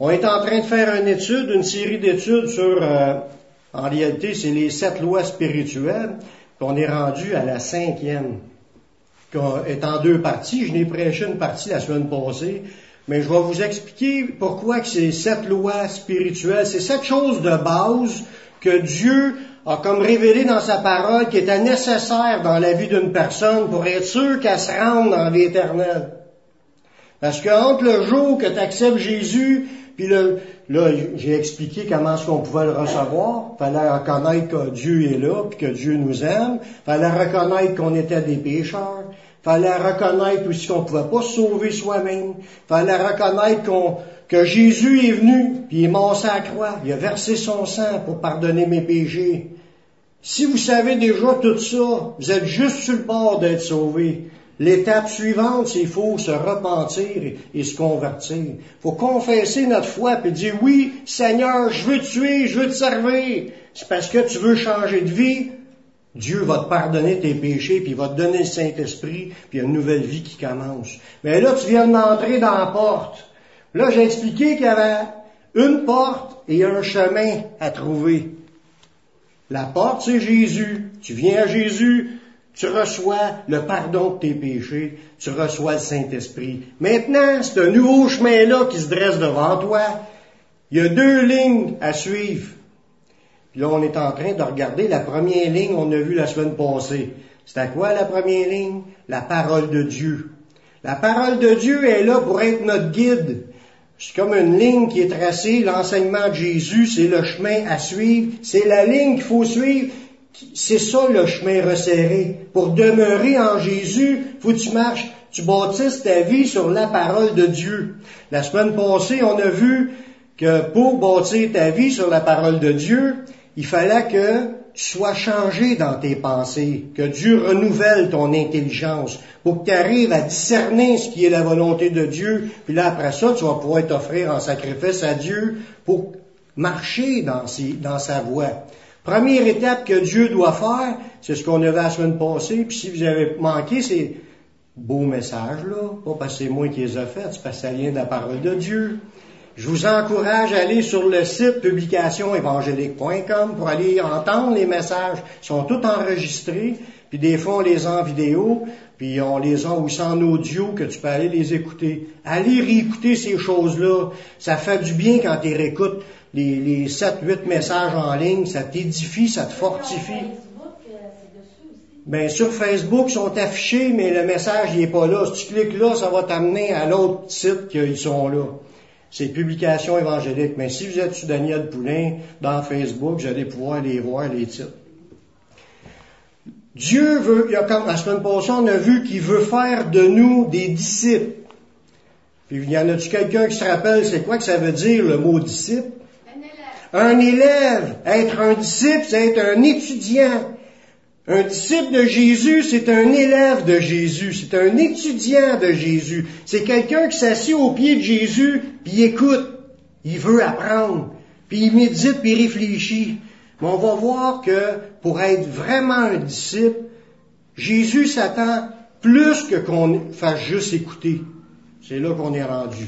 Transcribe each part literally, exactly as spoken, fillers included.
On est en train de faire une étude, une série d'études sur, euh, en réalité, c'est les sept lois spirituelles. Puis on est rendu à la cinquième, qui est en deux parties. Je n'ai prêché une partie la semaine passée, mais je vais vous expliquer pourquoi que ces sept lois spirituelles, c'est sept choses de base que Dieu a comme révélé dans sa parole qui étaient nécessaires dans la vie d'une personne pour être sûr qu'elle se rende dans l'éternel. Parce que entre le jour que tu acceptes Jésus, puis le, là, j'ai expliqué comment est-ce qu'on pouvait le recevoir. Il fallait reconnaître que Dieu est là, puis que Dieu nous aime. Il fallait reconnaître qu'on était des pécheurs. Il fallait reconnaître aussi qu'on ne pouvait pas se sauver soi-même. Il fallait reconnaître qu'on, que Jésus est venu, puis il est mort sur la croix. Il a versé son sang pour pardonner mes péchés. Si vous savez déjà tout ça, vous êtes juste sur le bord d'être sauvé. L'étape suivante, c'est qu'il faut se repentir et, et se convertir. Il faut confesser notre foi et dire, oui, Seigneur, je veux te tuer, je veux te servir. C'est parce que tu veux changer de vie. Dieu va te pardonner tes péchés, puis il va te donner le Saint-Esprit, puis il y a une nouvelle vie qui commence. Mais là, tu viens d'entrer dans la porte. Là, j'ai expliqué qu'il y avait une porte et un chemin à trouver. La porte, c'est Jésus. Tu viens à Jésus, tu reçois le pardon de tes péchés, tu reçois le Saint-Esprit. Maintenant, c'est un nouveau chemin-là qui se dresse devant toi. Il y a deux lignes à suivre. Puis là, on est en train de regarder la première ligne qu'on a vue la semaine passée. C'était quoi la première ligne? La parole de Dieu. La parole de Dieu est là pour être notre guide. C'est comme une ligne qui est tracée, l'enseignement de Jésus, c'est le chemin à suivre, c'est la ligne qu'il faut suivre. C'est ça le chemin resserré. Pour demeurer en Jésus, faut que tu marches, tu bâtisses ta vie sur la parole de Dieu. La semaine passée, on a vu que pour bâtir ta vie sur la parole de Dieu, il fallait que tu sois changé dans tes pensées, que Dieu renouvelle ton intelligence, pour que tu arrives à discerner ce qui est la volonté de Dieu. Puis là, après ça, tu vas pouvoir t'offrir en sacrifice à Dieu pour marcher dans, ses, dans sa voie. Première étape que Dieu doit faire, c'est ce qu'on a vu la semaine passée. Puis si vous avez manqué ces beaux messages-là, pas parce que c'est moi qui les ai faits, c'est parce que ça vient de la parole de Dieu. Je vous encourage à aller sur le site publication évangélique point com pour aller entendre les messages. Ils sont tous enregistrés, puis des fois on les a en vidéo, puis on les a aussi en audio que tu peux aller les écouter. Allez réécouter ces choses-là. Ça fait du bien quand tu réécoutes les, les sept huit messages en ligne. Ça t'édifie, ça te fortifie. Ben, sur Facebook, ils sont affichés, mais le message, il est pas là. Si tu cliques là, ça va t'amener à l'autre site qu'ils sont là. C'est Publication évangélique. Mais si vous êtes sur Daniel Poulain, dans Facebook, vous allez pouvoir les voir, les titres. Dieu veut, il y a comme la semaine passée, on a vu qu'il veut faire de nous des disciples. Puis il y en a-tu quelqu'un qui se rappelle, c'est quoi que ça veut dire, le mot disciple? Un élève. Un élève. Être un disciple, c'est être un étudiant. Un disciple de Jésus, c'est un élève de Jésus, c'est un étudiant de Jésus. C'est quelqu'un qui s'assied au pied de Jésus, puis il écoute, il veut apprendre, puis il médite, puis il réfléchit. Mais on va voir que pour être vraiment un disciple, Jésus s'attend plus que qu'on fasse juste écouter. C'est là qu'on est rendu.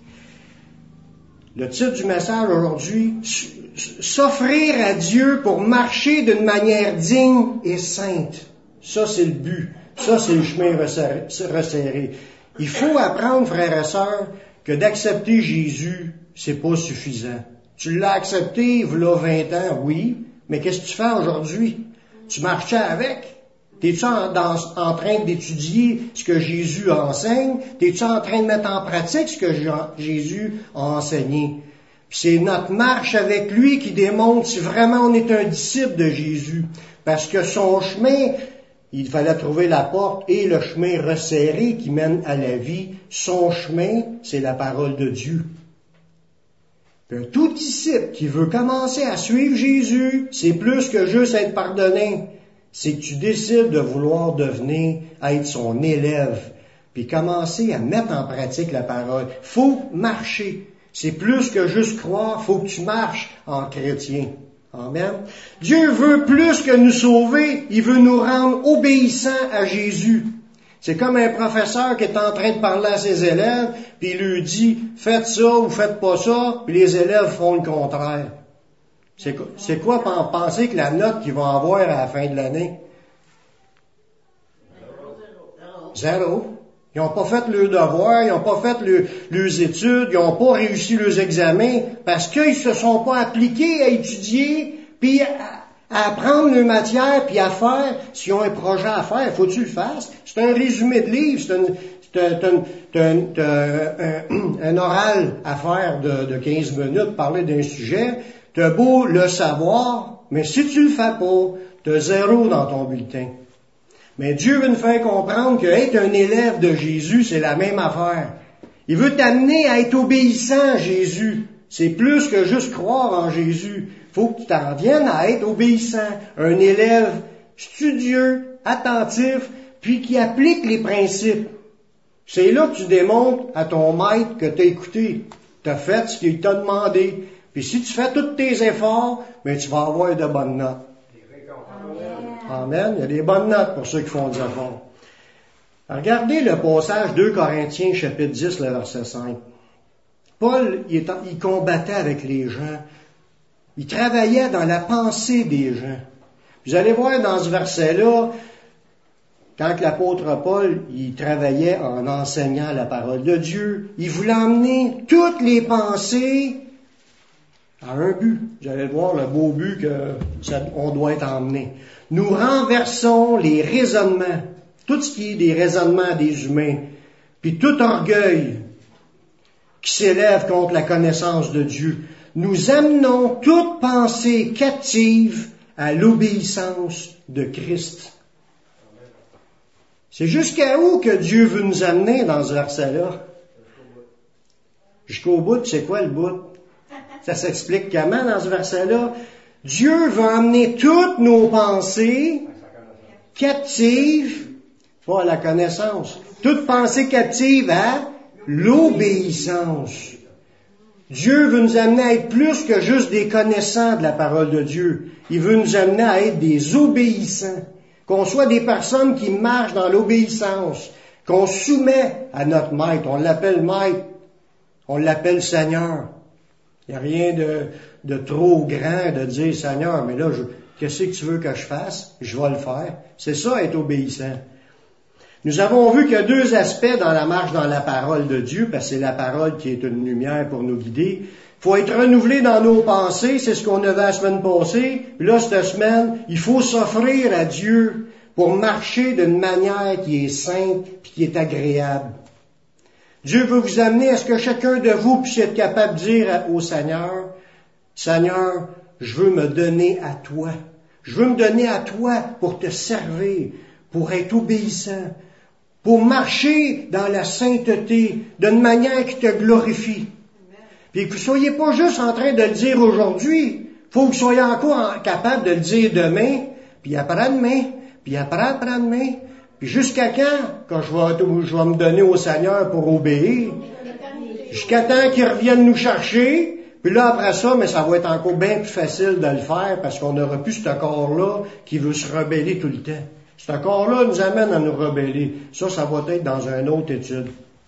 Le titre du message aujourd'hui, s'offrir à Dieu pour marcher d'une manière digne et sainte. Ça, c'est le but. Ça, c'est le chemin resserré. Il faut apprendre, frères et sœurs, que d'accepter Jésus, c'est pas suffisant. Tu l'as accepté, il y a vingt ans, oui, mais qu'est-ce que tu fais aujourd'hui? Tu marchais avec? T'es-tu en, dans, en train d'étudier ce que Jésus enseigne? T'es-tu en train de mettre en pratique ce que Jésus a enseigné? Puis c'est notre marche avec lui qui démontre si vraiment on est un disciple de Jésus. Parce que son chemin, il fallait trouver la porte et le chemin resserré qui mène à la vie. Son chemin, c'est la parole de Dieu. Puis un tout disciple qui veut commencer à suivre Jésus, c'est plus que juste être pardonné. C'est que tu décides de vouloir devenir, être son élève, puis commencer à mettre en pratique la parole. Faut marcher. C'est plus que juste croire, faut que tu marches en chrétien. Amen. Dieu veut plus que nous sauver, il veut nous rendre obéissants à Jésus. C'est comme un professeur qui est en train de parler à ses élèves, puis il lui dit « Faites ça ou faites pas ça », puis les élèves font le contraire. C'est, c'est quoi penser que la note qu'ils vont avoir à la fin de l'année? Zéro. Ils n'ont pas fait leurs devoirs, ils n'ont pas fait le, leurs études, ils n'ont pas réussi leurs examens, parce qu'ils se sont pas appliqués à étudier, puis à, à apprendre leurs matières, puis à faire. S'ils ont un projet à faire, faut que tu le fasses. C'est un résumé de livre, c'est, une, c'est, un, c'est un, un, un oral à faire de, de quinze minutes, parler d'un sujet. T'as beau le savoir, mais si tu le fais pas, t'as zéro dans ton bulletin. Mais Dieu veut nous faire comprendre que être un élève de Jésus, c'est la même affaire. Il veut t'amener à être obéissant à Jésus. C'est plus que juste croire en Jésus. Faut que tu t'en viennes à être obéissant. Un élève studieux, attentif, puis qui applique les principes. C'est là que tu démontres à ton maître que tu as écouté. Tu as fait ce qu'il t'a demandé. Puis si tu fais tous tes efforts, ben tu vas avoir de bonnes notes. Amen. Il y a des bonnes notes pour ceux qui font des efforts. Regardez le passage deux Corinthiens, chapitre dix, le verset cinq. Paul, il, est, il combattait avec les gens. Il travaillait dans la pensée des gens. Vous allez voir dans ce verset-là, quand l'apôtre Paul, il travaillait en enseignant la parole de Dieu, il voulait emmener toutes les pensées à un but. Vous allez voir le beau but qu'on doit être emmené. Nous renversons les raisonnements, tout ce qui est des raisonnements des humains, puis tout orgueil qui s'élève contre la connaissance de Dieu. Nous amenons toute pensée captive à l'obéissance de Christ. C'est jusqu'à où que Dieu veut nous amener dans ce verset-là? Jusqu'au bout, c'est quoi le bout? Ça s'explique comment dans ce verset-là? Dieu veut amener toutes nos pensées captives, pas à la connaissance, toute pensée captive à l'obéissance. Dieu veut nous amener à être plus que juste des connaissants de la parole de Dieu. Il veut nous amener à être des obéissants. Qu'on soit des personnes qui marchent dans l'obéissance, qu'on soumet à notre maître. On l'appelle maître, on l'appelle Seigneur. Il n'y a rien de, de trop grand de dire Seigneur, mais là, je, qu'est-ce que tu veux que je fasse? Je vais le faire. C'est ça, être obéissant. Nous avons vu qu'il y a deux aspects dans la marche dans la parole de Dieu, parce que c'est la parole qui est une lumière pour nous guider. Il faut être renouvelé dans nos pensées, c'est ce qu'on avait la semaine passée. Puis là, cette semaine, il faut s'offrir à Dieu pour marcher d'une manière qui est sainte et qui est agréable. Dieu veut vous amener à ce que chacun de vous puisse être capable de dire au Seigneur, Seigneur, je veux me donner à toi. Je veux me donner à toi pour te servir, pour être obéissant, pour marcher dans la sainteté d'une manière qui te glorifie. Puis que vous ne soyez pas juste en train de le dire aujourd'hui, il faut que vous soyez encore capable de le dire demain, puis après-demain, puis après-après-demain, puis jusqu'à quand, quand je vais, je vais me donner au Seigneur pour obéir, jusqu'à temps qu'il revienne nous chercher, puis là après ça, mais ça va être encore bien plus facile de le faire parce qu'on n'aura plus ce corps-là qui veut se rebeller tout le temps. Ce corps-là nous amène à nous rebeller. Ça, ça va être dans une autre étude.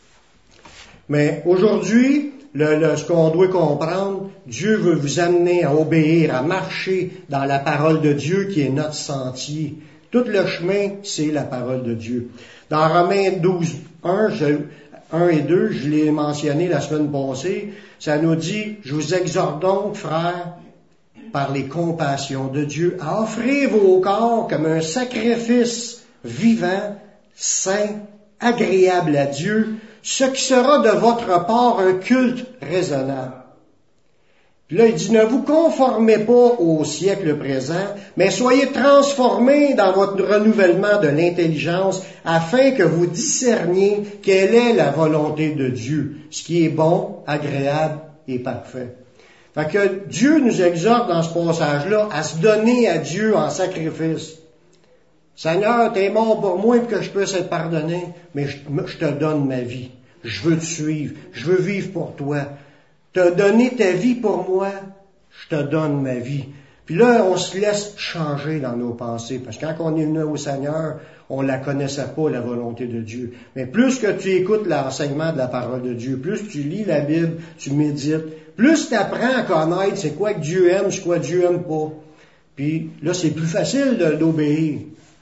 Mais aujourd'hui, le, le, ce qu'on doit comprendre, Dieu veut vous amener à obéir, à marcher dans la parole de Dieu qui est notre sentier. Tout le chemin, c'est la parole de Dieu. Dans Romains douze, un, je, un et deux, je l'ai mentionné la semaine passée, ça nous dit, je vous exhorte donc, frères, par les compassions de Dieu, à offrir vos corps comme un sacrifice vivant, saint, agréable à Dieu, ce qui sera de votre part un culte raisonnable. Puis là, il dit, ne vous conformez pas au siècle présent, mais soyez transformés dans votre renouvellement de l'intelligence, afin que vous discerniez quelle est la volonté de Dieu, ce qui est bon, agréable et parfait. Fait que Dieu nous exhorte dans ce passage-là à se donner à Dieu en sacrifice. Seigneur, t'es mort pour moi pour que je puisse être pardonné, mais je, je te donne ma vie. Je veux te suivre. Je veux vivre pour toi. T'as donné ta vie pour moi, je te donne ma vie. Puis là, on se laisse changer dans nos pensées, parce que quand on est venu au Seigneur, on la connaissait pas, la volonté de Dieu. Mais plus que tu écoutes l'enseignement de la parole de Dieu, plus tu lis la Bible, tu médites, plus tu apprends à connaître c'est quoi que Dieu aime, c'est quoi que Dieu aime pas. Puis là, c'est plus facile de, d'obéir.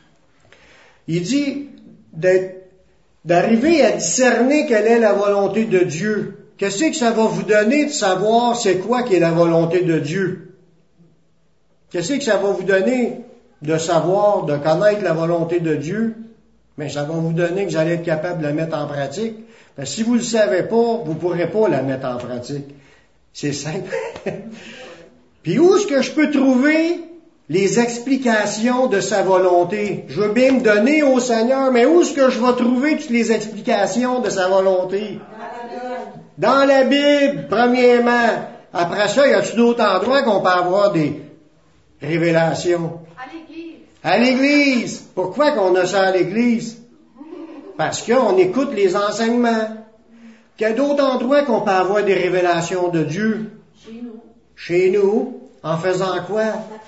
Il dit d'être, d'arriver à discerner quelle est la volonté de Dieu. Qu'est-ce que ça va vous donner de savoir c'est quoi qui est la volonté de Dieu? Qu'est-ce que ça va vous donner de savoir, de connaître la volonté de Dieu? Mais ça va vous donner que vous allez être capable de la mettre en pratique. Parce que si vous ne le savez pas, vous ne pourrez pas la mettre en pratique. C'est simple. Puis où est-ce que je peux trouver les explications de sa volonté? Je veux bien me donner au Seigneur, mais où est-ce que je vais trouver toutes les explications de sa volonté? Dans la Bible, premièrement. Après ça, y a-t-il d'autres endroits qu'on peut avoir des révélations? À l'église. À l'église. Pourquoi qu'on a ça à l'église? Parce qu'on écoute les enseignements. Qu'il y a d'autres endroits qu'on peut avoir des révélations de Dieu. Chez nous. Chez nous. En faisant quoi?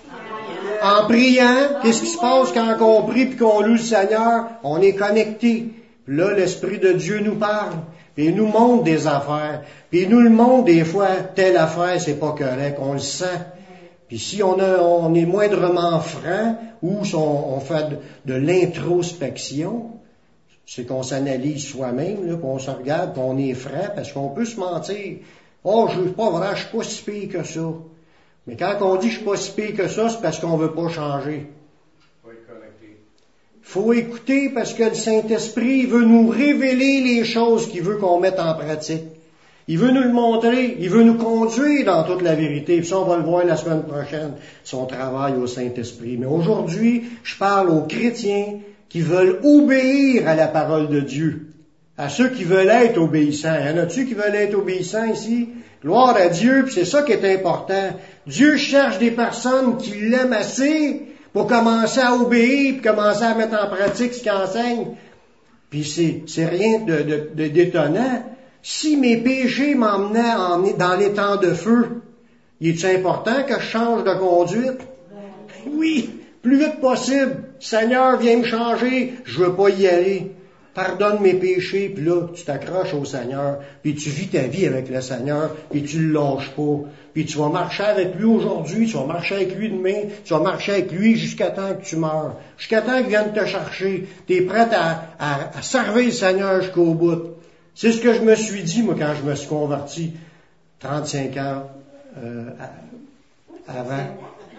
En priant. Qu'est-ce qui se passe quand on prie puis qu'on loue le Seigneur? On est connecté. Puis là, l'Esprit de Dieu nous parle. Puis il nous montre des affaires. Puis il nous le montre des fois, telle affaire, c'est pas correct. On le sent. Puis si on, a, on est moindrement franc, ou si on, on fait de, de l'introspection, c'est qu'on s'analyse soi-même, là, puis on se regarde, puis on est franc, parce qu'on peut se mentir. Oh, je suis pas vrai, je suis pas si pire que ça. Mais quand on dit je suis pas si pire que ça, c'est parce qu'on veut pas changer. Faut être connecté. Faut écouter parce que le Saint-Esprit veut nous révéler les choses qu'il veut qu'on mette en pratique. Il veut nous le montrer, il veut nous conduire dans toute la vérité. Puis ça, on va le voir la semaine prochaine, son travail au Saint-Esprit. Mais aujourd'hui, je parle aux chrétiens qui veulent obéir à la parole de Dieu. À ceux qui veulent être obéissants. Y en a-tu qui veulent être obéissants ici? Gloire à Dieu, puis c'est ça qui est important. Dieu cherche des personnes qui l'aiment assez pour commencer à obéir, puis commencer à mettre en pratique ce qu'il enseigne. Puis c'est, c'est rien de, de, de, d'étonnant. Si mes péchés m'emmenaient en, dans les temps de feu, il est important que je change de conduite? Oui, plus vite possible. Seigneur, viens me changer, je veux pas y aller. Pardonne mes péchés, puis là, tu t'accroches au Seigneur, puis tu vis ta vie avec le Seigneur, puis tu le lâches pas. Puis tu vas marcher avec lui aujourd'hui, tu vas marcher avec lui demain, tu vas marcher avec lui jusqu'à temps que tu meurs. Jusqu'à temps qu'il vienne te chercher. Tu es prêt à, à, à servir le Seigneur jusqu'au bout. C'est ce que je me suis dit, moi, quand je me suis converti trente-cinq ans euh, avant.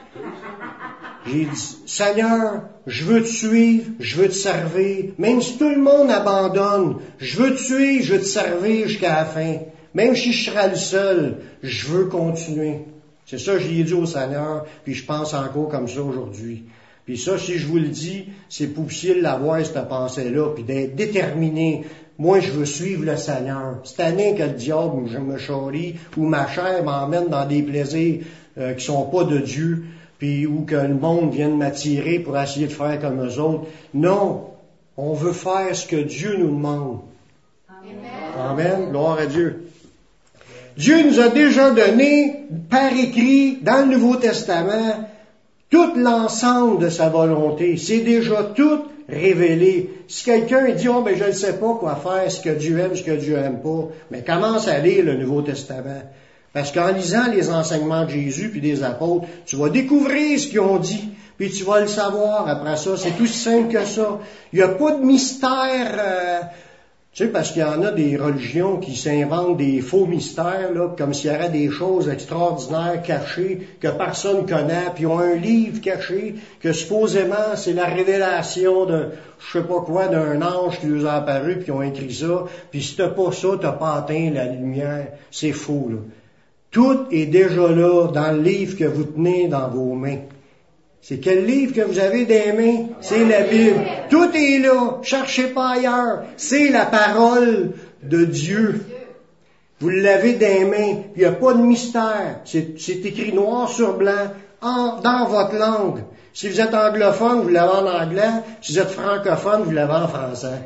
J'ai dit, Seigneur, je veux te suivre, je veux te servir. Même si tout le monde abandonne, je veux te suivre, je veux te servir jusqu'à la fin. Même si je serai le seul, je veux continuer. C'est ça que j'ai dit au Seigneur, puis je pense encore comme ça aujourd'hui. Puis ça, si je vous le dis, c'est pour possible d'avoir cette pensée-là, puis d'être déterminé. Moi, je veux suivre le Seigneur. Cette année que le diable me charrie ou ma chair m'emmène dans des plaisirs euh, qui sont pas de Dieu, puis où que le monde vienne m'attirer pour essayer de faire comme eux autres. Non, on veut faire ce que Dieu nous demande. Amen. Amen. Gloire à Dieu. Dieu nous a déjà donné, par écrit, dans le Nouveau Testament, tout l'ensemble de sa volonté. C'est déjà tout révélé. Si quelqu'un dit, oh, ben, je ne sais pas quoi faire, ce que Dieu aime, ce que Dieu aime pas, mais commence à lire le Nouveau Testament. Parce qu'en lisant les enseignements de Jésus puis des apôtres, tu vas découvrir ce qu'ils ont dit, puis tu vas le savoir après ça. C'est aussi simple que ça. Il n'y a pas de mystère, euh, tu sais, parce qu'il y en a des religions qui s'inventent des faux mystères, là, comme s'il y avait des choses extraordinaires cachées que personne connaît, puis ils ont un livre caché que supposément c'est la révélation de je sais pas quoi, d'un ange qui nous a apparu, puis ils ont écrit ça, puis si t'as pas ça, t'as pas atteint la lumière. C'est faux, là. Tout est déjà là dans le livre que vous tenez dans vos mains. C'est quel livre que vous avez dans les mains? C'est la Bible. Tout est là. Cherchez pas ailleurs. C'est la parole de Dieu. Vous l'avez dans les mains. Il n'y a pas de mystère. C'est, c'est écrit noir sur blanc en, dans votre langue. Si vous êtes anglophone, vous l'avez en anglais. Si vous êtes francophone, vous l'avez en français.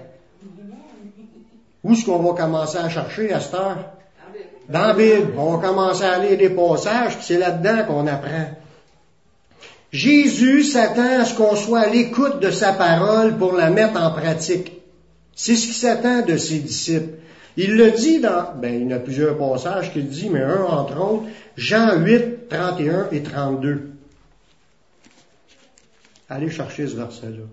Où est-ce qu'on va commencer à chercher à cette heure? Dans la Bible. On va commencer à lire des passages, puis c'est là-dedans qu'on apprend. Jésus s'attend à ce qu'on soit à l'écoute de sa parole pour la mettre en pratique. C'est ce qui s'attend de ses disciples. Il le dit dans, ben, il y en a plusieurs passages qu'il dit, mais un entre autres, Jean huit, trente et un et trente-deux. Allez chercher ce verset-là.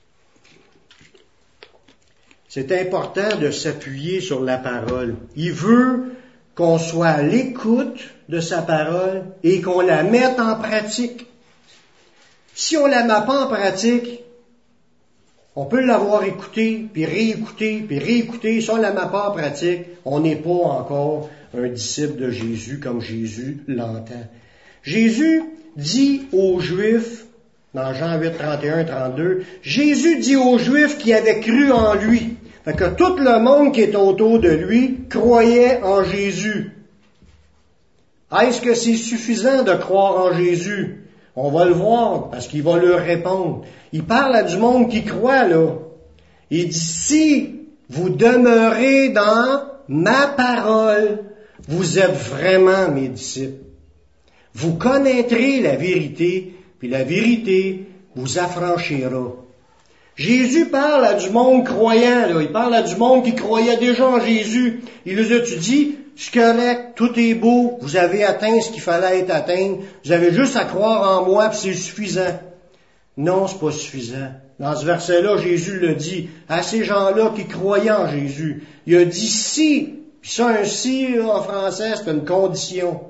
C'est important de s'appuyer sur la parole. Il veut qu'on soit à l'écoute de sa parole et qu'on la mette en pratique. Si on la met pas en pratique, on peut l'avoir écouté, puis réécouté, puis réécouté. Si on la met pas en pratique, on n'est pas encore un disciple de Jésus comme Jésus l'entend. Jésus dit aux Juifs, dans Jean huit, trente et un, trente-deux, Jésus dit aux Juifs qui avaient cru en lui. Fait que tout le monde qui est autour de lui croyait en Jésus. Est-ce que c'est suffisant de croire en Jésus? On va le voir, parce qu'il va leur répondre. Il parle à du monde qui croit, là. Il dit, si vous demeurez dans ma parole, vous êtes vraiment mes disciples. Vous connaîtrez la vérité, puis la vérité vous affranchira. Jésus parle à du monde croyant, là. Il parle à du monde qui croyait déjà en Jésus. Il les a dit, c'est correct, tout est beau, vous avez atteint ce qu'il fallait être atteint, vous avez juste à croire en moi, puis c'est suffisant. Non, c'est pas suffisant. Dans ce verset-là, Jésus le dit à ces gens-là qui croyaient en Jésus. Il a dit si, puis ça, un si, là, en français, c'est une condition.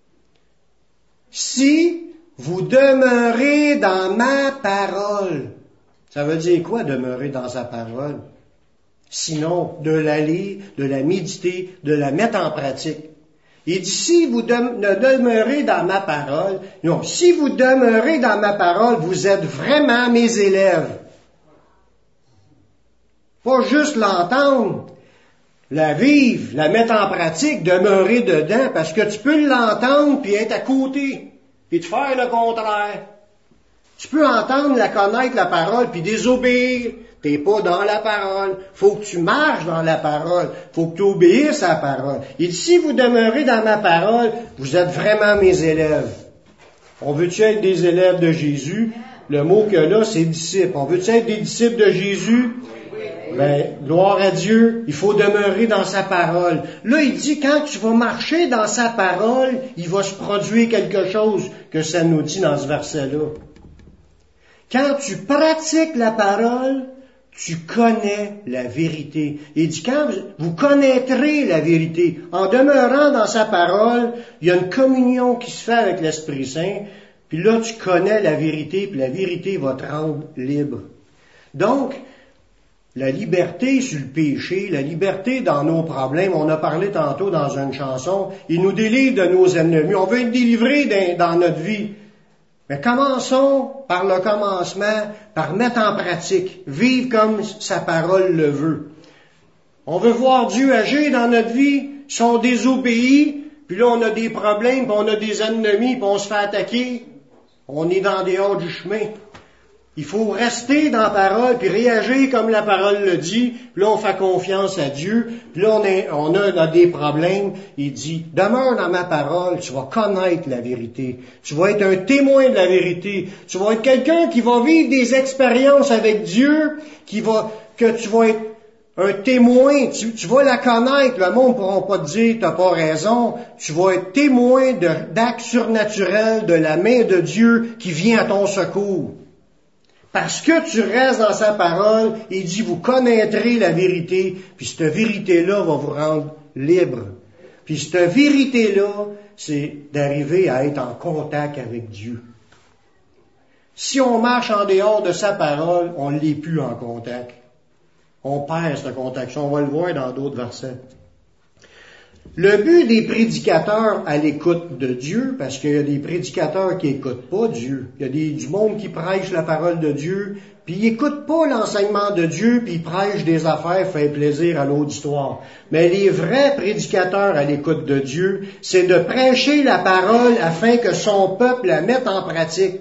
Si vous demeurez dans ma parole. Ça veut dire quoi, demeurer dans sa parole? Sinon, de la lire, de la méditer, de la mettre en pratique. Il dit, si vous de, ne demeurez dans ma parole, non, si vous demeurez dans ma parole, vous êtes vraiment mes élèves. Pas juste l'entendre, la vivre, la mettre en pratique, demeurer dedans, parce que tu peux l'entendre puis être à côté, puis te faire le contraire. Tu peux entendre, la connaître, la parole, puis désobéir. T'es pas dans la parole. Faut que tu marches dans la parole. Faut que tu obéisses à la parole. Il dit, si vous demeurez dans ma parole, vous êtes vraiment mes élèves. On veut-tu être des élèves de Jésus? Le mot que là, c'est disciples. On veut-tu être des disciples de Jésus? Ben, gloire à Dieu, il faut demeurer dans sa parole. Là, il dit, quand tu vas marcher dans sa parole, il va se produire quelque chose que ça nous dit dans ce verset-là. Quand tu pratiques la parole, tu connais la vérité. Il dit, quand vous connaîtrez la vérité, en demeurant dans sa parole, il y a une communion qui se fait avec l'Esprit Saint, puis là, tu connais la vérité, puis la vérité va te rendre libre. Donc, la liberté sur le péché, la liberté dans nos problèmes, on a parlé tantôt dans une chanson, il nous délivre de nos ennemis. On veut être délivré dans, dans notre vie. Mais commençons par le commencement, par mettre en pratique, vivre comme sa parole le veut. On veut voir Dieu agir dans notre vie, si on désobéit, puis là on a des problèmes, puis on a des ennemis, puis on se fait attaquer, on est dans des hauts du chemin. Il faut rester dans la parole, puis réagir comme la parole le dit. Puis là, on fait confiance à Dieu. Puis là, on, est, on, a, on a des problèmes. Il dit, demeure dans ma parole, tu vas connaître la vérité. Tu vas être un témoin de la vérité. Tu vas être quelqu'un qui va vivre des expériences avec Dieu, qui va, que tu vas être un témoin. Tu, tu vas la connaître. Le monde ne pourra pas te dire, t'as pas raison. Tu vas être témoin de, d'actes surnaturels de la main de Dieu qui vient à ton secours. Parce que tu restes dans sa parole, il dit, vous connaîtrez la vérité, puis cette vérité-là va vous rendre libre. Puis cette vérité-là, c'est d'arriver à être en contact avec Dieu. Si on marche en dehors de sa parole, on ne l'est plus en contact. On perd ce contact. On va le voir dans d'autres versets. Le but des prédicateurs à l'écoute de Dieu, parce qu'il y a des prédicateurs qui n'écoutent pas Dieu, il y a des, du monde qui prêche la parole de Dieu, puis ils n'écoutent pas l'enseignement de Dieu, puis ils prêchent des affaires, fait plaisir à l'auditoire. Mais les vrais prédicateurs à l'écoute de Dieu, c'est de prêcher la parole afin que son peuple la mette en pratique.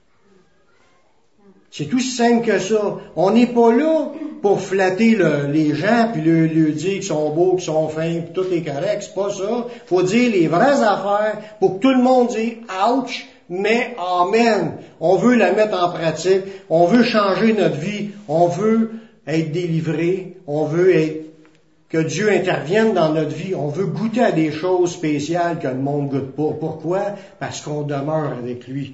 C'est tout si simple que ça. On n'est pas là pour flatter le, les gens puis leur, leur dire qu'ils sont beaux, qu'ils sont fins, puis tout est correct. C'est pas ça. Faut dire les vraies affaires pour que tout le monde dise « ouch », mais amen. On veut la mettre en pratique, on veut changer notre vie, on veut être délivré, on veut être, que Dieu intervienne dans notre vie, on veut goûter à des choses spéciales que le monde ne goûte pas. Pourquoi? Parce qu'on demeure avec lui.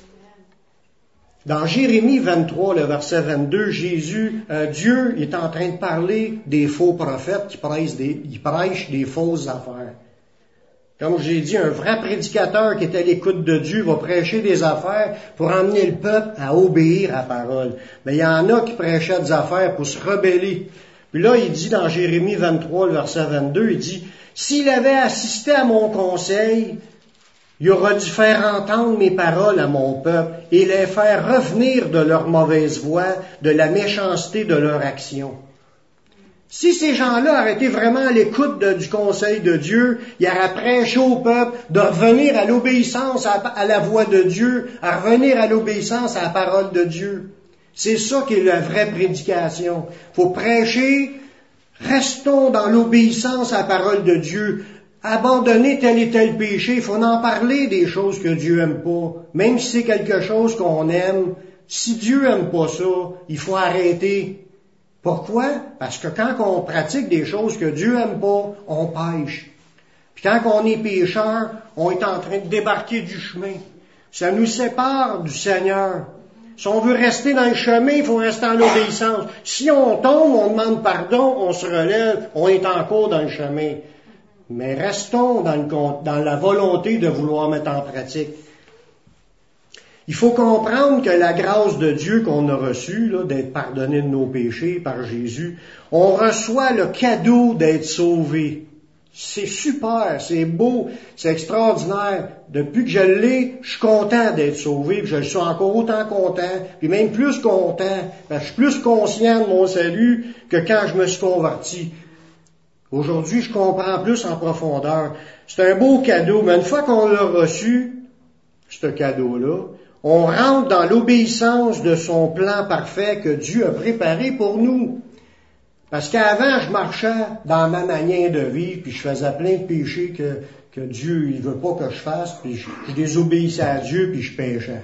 Dans Jérémie vingt-trois, le verset vingt-deux, Jésus, euh, Dieu est en train de parler des faux prophètes qui prêchent des, qui prêchent des fausses affaires. Comme je l'ai dit, un vrai prédicateur qui est à l'écoute de Dieu va prêcher des affaires pour emmener le peuple à obéir à la parole. Mais il y en a qui prêchaient des affaires pour se rebeller. Puis là, il dit dans Jérémie vingt-trois, le verset vingt-deux, il dit, « S'il avait assisté à mon conseil, il aurait dû faire entendre mes paroles à mon peuple et les faire revenir de leur mauvaise voie, de la méchanceté de leur action. » Si ces gens-là auraient été vraiment à l'écoute de, du conseil de Dieu, ils auraient prêché au peuple de revenir à l'obéissance à, à la voix de Dieu, à revenir à l'obéissance à la parole de Dieu. C'est ça qui est la vraie prédication. Il faut prêcher, restons dans l'obéissance à la parole de Dieu. Abandonner tel et tel péché, il faut en parler des choses que Dieu aime pas. Même si c'est quelque chose qu'on aime, si Dieu aime pas ça, il faut arrêter. Pourquoi? Parce que quand on pratique des choses que Dieu aime pas, on pêche. Puis quand on est pécheur, on est en train de débarquer du chemin. Ça nous sépare du Seigneur. Si on veut rester dans le chemin, il faut rester en obéissance. Si on tombe, on demande pardon, on se relève, on est encore dans le chemin. Mais restons dans, le, dans la volonté de vouloir mettre en pratique. Il faut comprendre que la grâce de Dieu qu'on a reçue, là, d'être pardonné de nos péchés par Jésus, on reçoit le cadeau d'être sauvé. C'est super, c'est beau, c'est extraordinaire. Depuis que je l'ai, je suis content d'être sauvé, puis je suis encore autant content, puis même plus content, parce que je suis plus conscient de mon salut que quand je me suis converti. Aujourd'hui, je comprends plus en profondeur. C'est un beau cadeau, mais une fois qu'on l'a reçu, ce cadeau-là, on rentre dans l'obéissance de son plan parfait que Dieu a préparé pour nous. Parce qu'avant, je marchais dans ma manière de vivre, puis je faisais plein de péchés que, que Dieu il veut pas que je fasse, puis je, je désobéissais à Dieu, puis je péchais.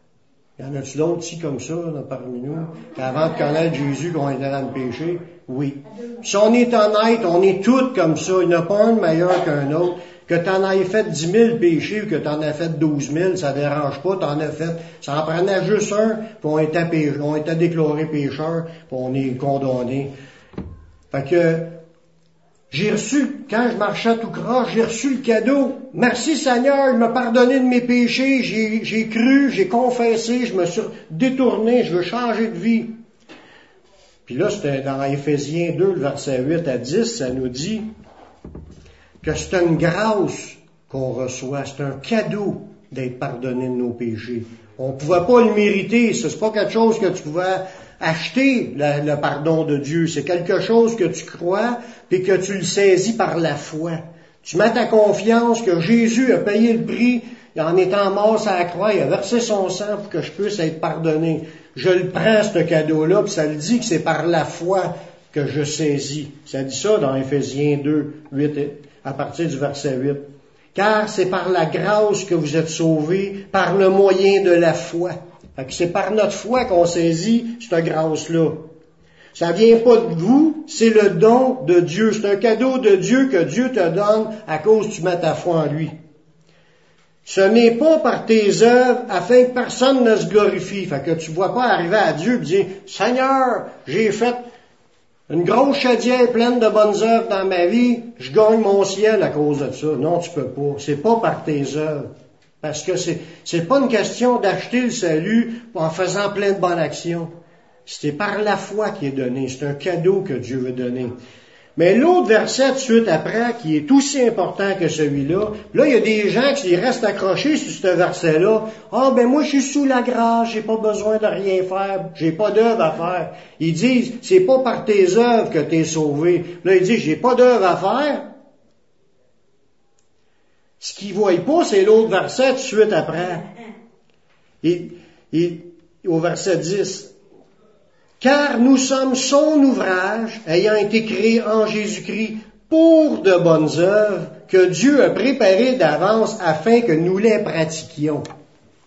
Y en a-tu d'autres ici comme ça, là, parmi nous, qu'avant de connaître Jésus, qu'on était dans le péché? Oui. Si on est honnête, on est tous comme ça. Il n'y en a pas un de meilleur qu'un autre. Que tu en aies fait dix mille péchés ou que tu en aies fait douze mille, ça dérange pas, tu en as fait. Ça en prenait juste un, puis on était, pé... on était déclaré pécheur, puis on est condamné. Fait que, j'ai reçu, quand je marchais tout croche, j'ai reçu le cadeau. Merci Seigneur, il m'a pardonné de mes péchés, j'ai, j'ai cru, j'ai confessé, je me suis détourné, je veux changer de vie. Puis là, c'était dans Éphésiens deux, le verset huit à dix, ça nous dit que c'est une grâce qu'on reçoit, c'est un cadeau d'être pardonné de nos péchés. On ne pouvait pas le mériter, c'est pas quelque chose que tu pouvais acheter, le, le pardon de Dieu. C'est quelque chose que tu crois et que tu le saisis par la foi. Tu mets ta confiance que Jésus a payé le prix en étant mort sur la croix, il a versé son sang pour que je puisse être pardonné. Je le prends, ce cadeau-là, puis ça le dit que c'est par la foi que je saisis. Ça dit ça dans Éphésiens deux, huit, à partir du verset huit. Car c'est par la grâce que vous êtes sauvés, par le moyen de la foi. Fait que c'est par notre foi qu'on saisit cette grâce-là. Ça vient pas de vous, c'est le don de Dieu. C'est un cadeau de Dieu que Dieu te donne à cause que tu mets ta foi en lui. Ce n'est pas par tes œuvres afin que personne ne se glorifie. Fait que tu ne vois pas arriver à Dieu et dire « Seigneur, j'ai fait une grosse chaudière pleine de bonnes œuvres dans ma vie, je gagne mon ciel à cause de ça. » Non, tu peux pas. C'est pas par tes œuvres. Parce que c'est, c'est pas une question d'acheter le salut en faisant plein de bonnes actions. C'est par la foi qui est donné. C'est un cadeau que Dieu veut donner. Mais l'autre verset tout de suite après, qui est aussi important que celui-là, là, il y a des gens qui restent accrochés sur ce verset-là. Ah, ben moi, je suis sous la grâce, j'ai pas besoin de rien faire, j'ai pas d'œuvre à faire. Ils disent, c'est pas par tes œuvres que t'es sauvé. Là, ils disent, j'ai pas d'œuvre à faire. Ce qu'ils voient pas, c'est l'autre verset tout de suite après. Et, et au verset dix. Car nous sommes son ouvrage, ayant été créé en Jésus-Christ pour de bonnes œuvres que Dieu a préparées d'avance afin que nous les pratiquions.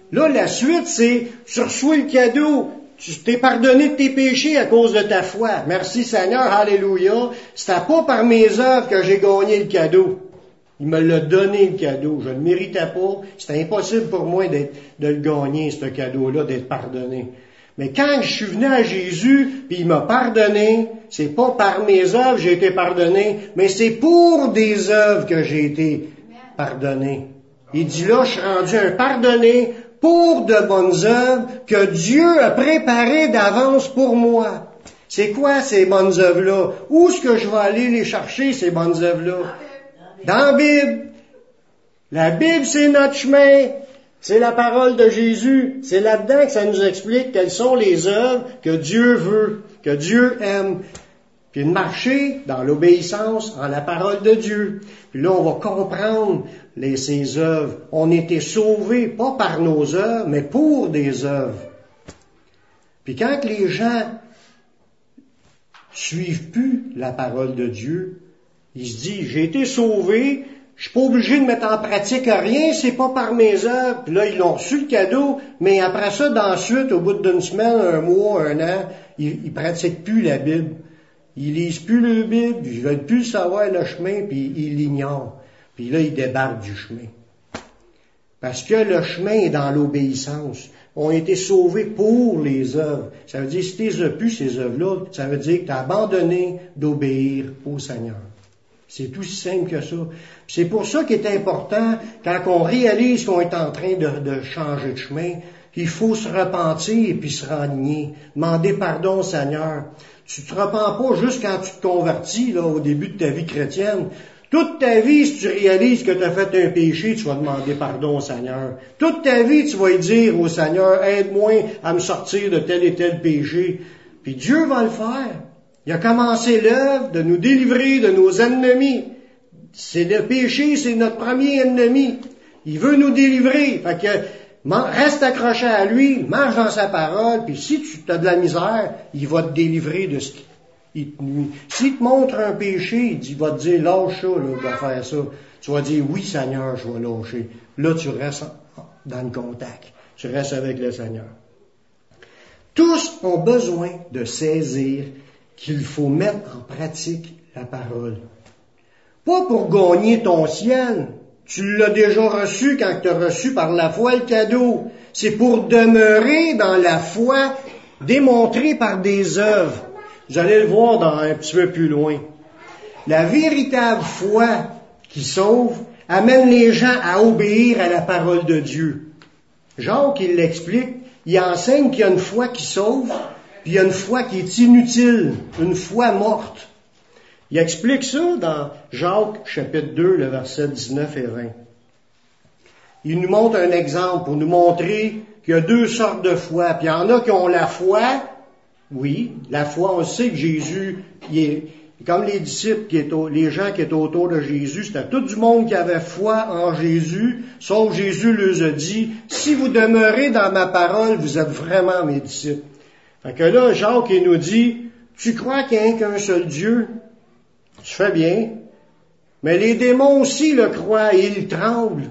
Là, la suite, c'est, tu reçois le cadeau. Tu t'es pardonné de tes péchés à cause de ta foi. Merci Seigneur, alléluia. C'était pas par mes œuvres que j'ai gagné le cadeau. Il me l'a donné, le cadeau. Je ne le méritais pas. C'était impossible pour moi d'être, de le gagner, ce cadeau-là, d'être pardonné. Mais quand je suis venu à Jésus, puis il m'a pardonné, c'est pas par mes œuvres que j'ai été pardonné, mais c'est pour des œuvres que j'ai été pardonné. Il dit là, je suis rendu un pardonné pour de bonnes œuvres que Dieu a préparées d'avance pour moi. C'est quoi ces bonnes œuvres-là? Où est-ce que je vais aller les chercher, ces bonnes œuvres-là? Dans la Bible. La Bible, c'est notre chemin. C'est la parole de Jésus. C'est là-dedans que ça nous explique quelles sont les œuvres que Dieu veut, que Dieu aime. Puis de marcher dans l'obéissance en la parole de Dieu. Puis là, on va comprendre les, ces œuvres. On a été sauvés, pas par nos œuvres, mais pour des œuvres. Puis quand les gens suivent plus la parole de Dieu, ils se disent, j'ai été sauvé, je suis pas obligé de mettre en pratique rien, c'est pas par mes œuvres. Puis là, ils ont reçu le cadeau, mais après ça, d'ensuite, au bout d'une semaine, un mois, un an, ils, ils pratiquent plus la Bible. Ils lisent plus le Bible, ils veulent plus savoir le chemin, puis ils l'ignorent. Puis là, ils débarquent du chemin. Parce que le chemin est dans l'obéissance. On a été sauvés pour les œuvres. Ça veut dire, si tu les as plus, ces œuvres-là, ça veut dire que tu as abandonné d'obéir au Seigneur. C'est tout si simple que ça. C'est pour ça qu'il est important, quand on réalise qu'on est en train de, de changer de chemin, qu'il faut se repentir et puis se renigner. Demander pardon au Seigneur. Tu te repens pas juste quand tu te convertis, là, au début de ta vie chrétienne. Toute ta vie, si tu réalises que tu as fait un péché, tu vas demander pardon au Seigneur. Toute ta vie, tu vas lui dire au Seigneur, aide-moi à me sortir de tel et tel péché. Puis Dieu va le faire. Il a commencé l'œuvre de nous délivrer de nos ennemis. C'est le péché, c'est notre premier ennemi. Il veut nous délivrer. Fait que reste accroché à lui, marche dans sa parole, puis si tu as de la misère, il va te délivrer de ce qui te nuit. S'il te montre un péché, il va te dire, lâche ça, là, va faire ça. Tu vas dire, oui Seigneur, je vais lâcher. Là, tu restes dans le contact. Tu restes avec le Seigneur. Tous ont besoin de saisir qu'il faut mettre en pratique la parole. Pas pour gagner ton ciel. Tu l'as déjà reçu quand tu as reçu par la foi le cadeau. C'est pour demeurer dans la foi démontrée par des œuvres. Vous allez le voir dans un petit peu plus loin. La véritable foi qui sauve amène les gens à obéir à la parole de Dieu. Jacques, il l'explique, il enseigne qu'il y a une foi qui sauve, puis il y a une foi qui est inutile, une foi morte. Il explique ça dans Jacques, chapitre deux, le verset dix-neuf et vingt. Il nous montre un exemple pour nous montrer qu'il y a deux sortes de foi. Puis il y en a qui ont la foi, oui, la foi, on sait que Jésus, il est, comme les disciples, qui étaient, les gens qui étaient autour de Jésus, c'était tout du monde qui avait foi en Jésus, sauf Jésus leur a dit, si vous demeurez dans ma parole, vous êtes vraiment mes disciples. Fait que là, Jacques, il nous dit, tu crois qu'il n'y a qu'un seul Dieu? Tu fais bien. Mais les démons aussi le croient et ils tremblent.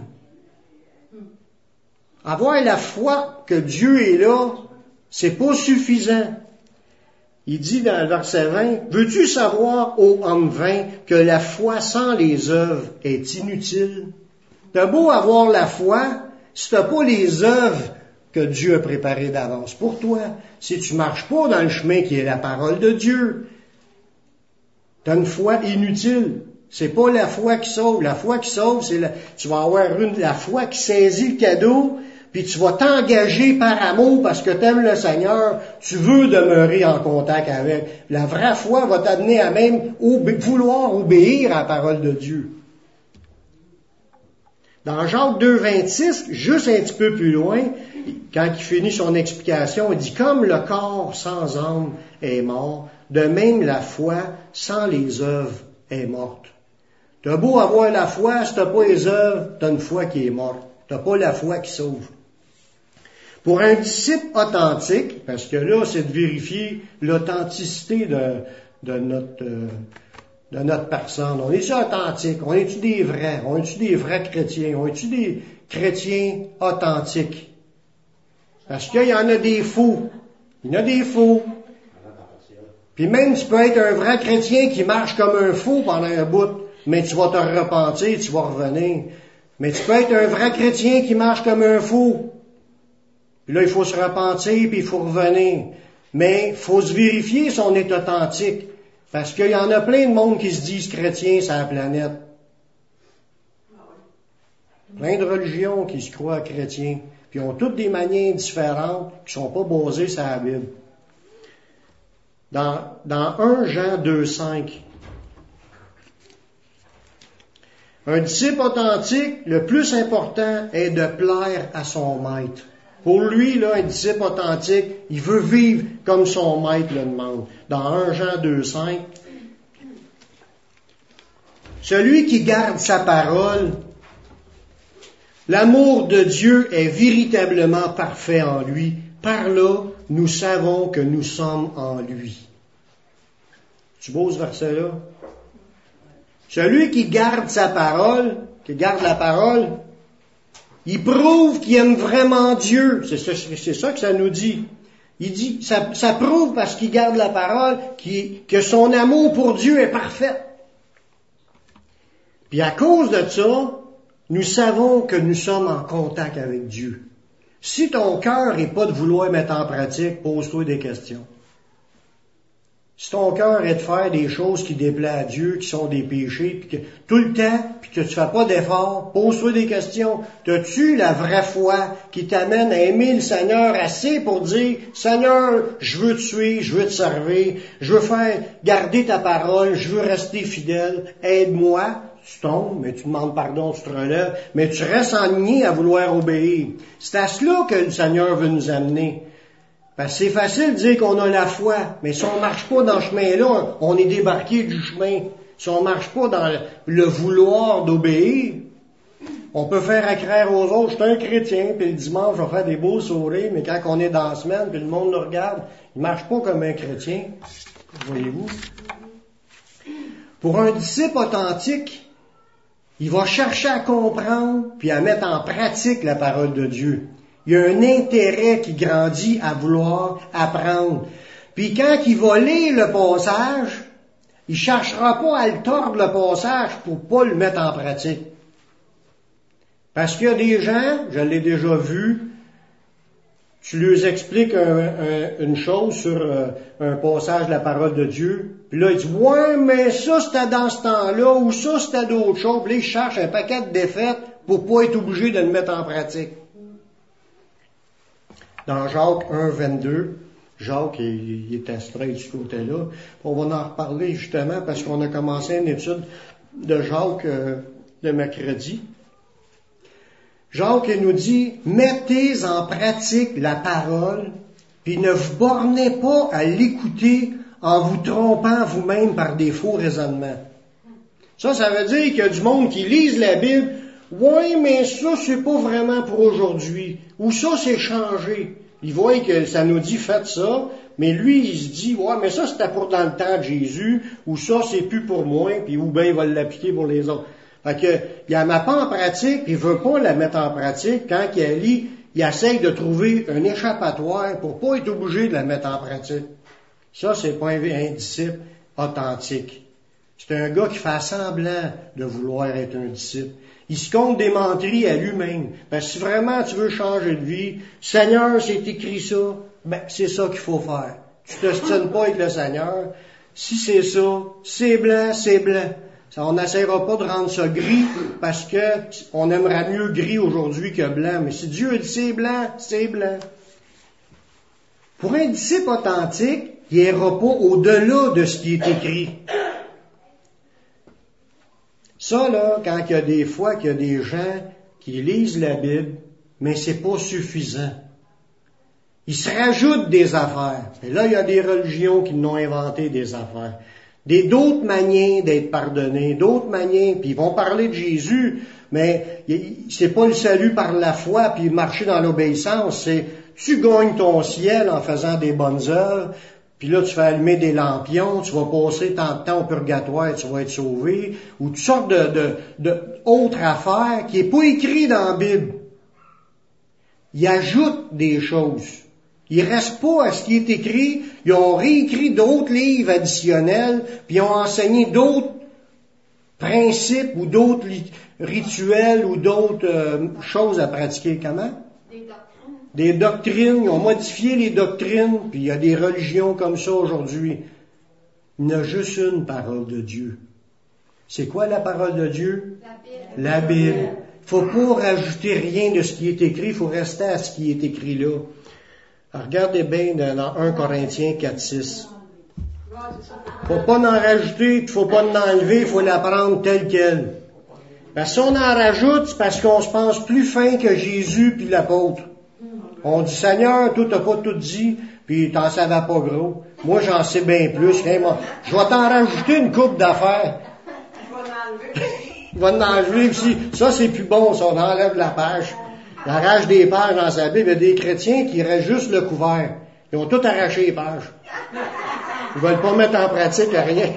Avoir la foi que Dieu est là, c'est pas suffisant. Il dit dans le verset vingt, veux-tu savoir, ô homme vain, que la foi sans les œuvres est inutile? T'as beau avoir la foi, si t'as pas les œuvres que Dieu a préparées d'avance pour toi, si tu marches pas dans le chemin qui est la parole de Dieu, t'as une foi inutile. C'est pas la foi qui sauve. La foi qui sauve, c'est la, tu vas avoir une, la foi qui saisit le cadeau, puis tu vas t'engager par amour parce que t'aimes le Seigneur, tu veux demeurer en contact avec. La vraie foi va t'amener à même obé- vouloir obéir à la parole de Dieu. Dans Jacques deux, vingt-six, juste un petit peu plus loin, quand il finit son explication, il dit, comme le corps sans âme est mort, de même la foi sans les œuvres est morte. T'as beau avoir la foi, si t'as pas les œuvres, t'as une foi qui est morte. T'as pas la foi qui sauve. Pour un disciple authentique, parce que là, c'est de vérifier l'authenticité de, de notre, euh, de notre personne. On est-tu authentique? On est-tu des vrais? On est-tu des vrais chrétiens? On est-tu des chrétiens authentiques? Parce qu'il y en a des faux. Il y en a des faux. Puis même, tu peux être un vrai chrétien qui marche comme un faux pendant un bout, mais tu vas te repentir, tu vas revenir. Mais tu peux être un vrai chrétien qui marche comme un faux. Puis là, il faut se repentir, puis il faut revenir. Mais il faut se vérifier si on est authentique. Parce qu'il y en a plein de monde qui se disent chrétiens sur la planète. Plein de religions qui se croient chrétiens. Puis ont toutes des manières différentes qui ne sont pas basées sur la Bible. Dans, dans un Jean deux cinq, un disciple authentique, le plus important est de plaire à son maître. Pour lui, là, un disciple authentique, il veut vivre comme son maître le demande. Dans un Jean deux cinq, celui qui garde sa parole, l'amour de Dieu est véritablement parfait en lui. Par là, nous savons que nous sommes en lui. Tu beau ce verset-là? Celui qui garde sa parole, qui garde la parole, il prouve qu'il aime vraiment Dieu. C'est ça, c'est ça que ça nous dit. Il dit, ça, ça prouve parce qu'il garde la parole qu'il, que son amour pour Dieu est parfait. Puis à cause de ça, nous savons que nous sommes en contact avec Dieu. Si ton cœur n'est pas de vouloir mettre en pratique, pose-toi des questions. Si ton cœur est de faire des choses qui déplaisent à Dieu, qui sont des péchés, puis que tout le temps, puis que tu fais pas d'efforts, pose-toi des questions. T'as-tu la vraie foi qui t'amène à aimer le Seigneur assez pour dire, Seigneur, je veux te suivre, je veux te servir, je veux faire garder ta parole, je veux rester fidèle, aide-moi. Tu tombes, mais tu demandes pardon, tu te relèves, mais tu restes enligné à vouloir obéir. C'est à cela que le Seigneur veut nous amener. Parce que c'est facile de dire qu'on a la foi, mais si on marche pas dans ce chemin-là, on est débarqué du chemin. Si on marche pas dans le, le vouloir d'obéir, on peut faire accraire aux autres, je suis un chrétien, puis le dimanche, je vais faire des beaux sourires, mais quand on est dans la semaine, puis le monde le regarde, il marche pas comme un chrétien. Voyez-vous? Pour un disciple authentique, il va chercher à comprendre, puis à mettre en pratique la parole de Dieu. Il y a un intérêt qui grandit à vouloir apprendre. Puis quand il va lire le passage, il cherchera pas à le tordre le passage pour pas le mettre en pratique. Parce qu'il y a des gens, je l'ai déjà vu, tu leur expliques un, un, une chose sur euh, un passage de la parole de Dieu, puis là, ils disent « Ouais, mais ça, c'était dans ce temps-là, ou ça, c'était d'autres choses. » Puis là, ils cherchent un paquet de défaites pour pas être obligés de le mettre en pratique. Dans Jacques un, vingt-deux, Jacques, il, il est astreint de ce côté-là. On va en reparler justement parce qu'on a commencé une étude de Jacques euh, le mercredi. Jacques il nous dit, mettez en pratique la parole, puis ne vous bornez pas à l'écouter en vous trompant vous-même par des faux raisonnements. Ça, ça veut dire qu'il y a du monde qui lise la Bible. Ouais, mais ça, c'est pas vraiment pour aujourd'hui. Ou ça, c'est changé. Il voit que ça nous dit, faites ça. Mais lui, il se dit, ouais, mais ça, c'était pour dans le temps de Jésus. Ou ça, c'est plus pour moi. Puis ou bien il va l'appliquer pour les autres. Fait que, il la met pas en pratique, puis il veut pas la mettre en pratique. Quand il lit, il essaye de trouver un échappatoire pour pas être obligé de la mettre en pratique. Ça, c'est pas un, un disciple authentique. C'est un gars qui fait semblant de vouloir être un disciple. Il se compte des menteries à lui-même. Parce que si vraiment tu veux changer de vie, Seigneur, c'est écrit ça, ben, c'est ça qu'il faut faire. Tu te tiennes pas avec le Seigneur. Si c'est ça, c'est blanc, c'est blanc. Ça, on n'essaiera pas de rendre ça gris parce que on aimerait mieux gris aujourd'hui que blanc. Mais si Dieu dit c'est blanc, c'est blanc. Pour un disciple authentique, il n'ira pas au-delà de ce qui est écrit. Ça, là, quand il y a des fois qu'il y a des gens qui lisent la Bible, mais c'est pas suffisant. Ils se rajoutent des affaires. Et là, il y a des religions qui n'ont inventé des affaires. Des, d'autres manières d'être pardonnés, d'autres manières, puis ils vont parler de Jésus, mais c'est pas le salut par la foi puis marcher dans l'obéissance, c'est tu gagnes ton ciel en faisant des bonnes œuvres, puis là tu fais allumer des lampions, tu vas passer tant de temps au purgatoire, tu vas être sauvé, ou toutes sortes de, de, de autres affaires qui est pas écrit dans la Bible. ils ajoutent des choses. Ils restent pas à ce qui est écrit. Ils ont réécrit d'autres livres additionnels, puis ils ont enseigné d'autres principes ou d'autres li- rituels ou d'autres euh, choses à pratiquer. Comment? Des doctrines. Des doctrines. Ils ont modifié les doctrines, puis il y a des religions comme ça aujourd'hui. Il y en a juste une parole de Dieu. C'est quoi la parole de Dieu? La Bible. La Bible. Il faut pas rajouter rien de ce qui est écrit, il faut rester à ce qui est écrit là. Alors, regardez bien dans un Corinthiens quatre six. Faut pas en rajouter, il faut pas en enlever, il faut la prendre telle qu'elle. Parce que si on en rajoute, c'est parce qu'on se pense plus fin que Jésus puis l'apôtre. On dit, Seigneur, toi t'as pas tout dit, puis t'en savais pas gros. Moi, j'en sais bien plus. Hein, moi, je vais t'en rajouter une coupe d'affaires. Il va en enlever aussi. Ça, c'est plus bon, ça, on enlève la page. Il arrache des pages dans sa Bible. Il y a des chrétiens qui restent juste le couvert. Ils ont tout arraché les pages. Ils veulent pas mettre en pratique à rien.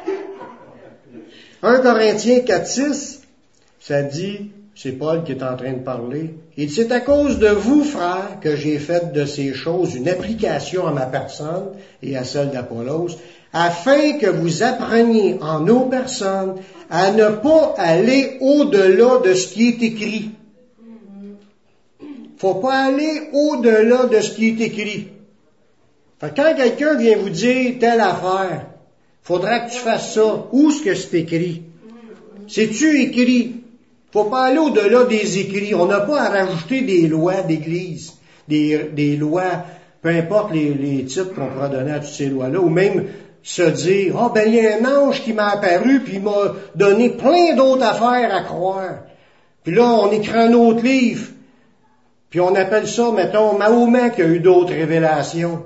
un Corinthiens quatre six, ça dit, c'est Paul qui est en train de parler, il dit, c'est à cause de vous, frères, que j'ai fait de ces choses une application à ma personne et à celle d'Apollos, afin que vous appreniez en nos personnes à ne pas aller au-delà de ce qui est écrit. Faut pas aller au-delà de ce qui est écrit. Fait que quand quelqu'un vient vous dire telle affaire, faudra que tu fasses ça. Où est-ce que c'est écrit? C'est-tu écrit? Faut pas aller au-delà des écrits. On n'a pas à rajouter des lois d'Église, des, des lois, peu importe les, les titres qu'on pourra donner à toutes ces lois-là, ou même se dire, ah, oh, ben, il y a un ange qui m'a apparu, puis il m'a donné plein d'autres affaires à croire. Puis là, on écrit un autre livre, puis on appelle ça, mettons, Mahomet qui a eu d'autres révélations,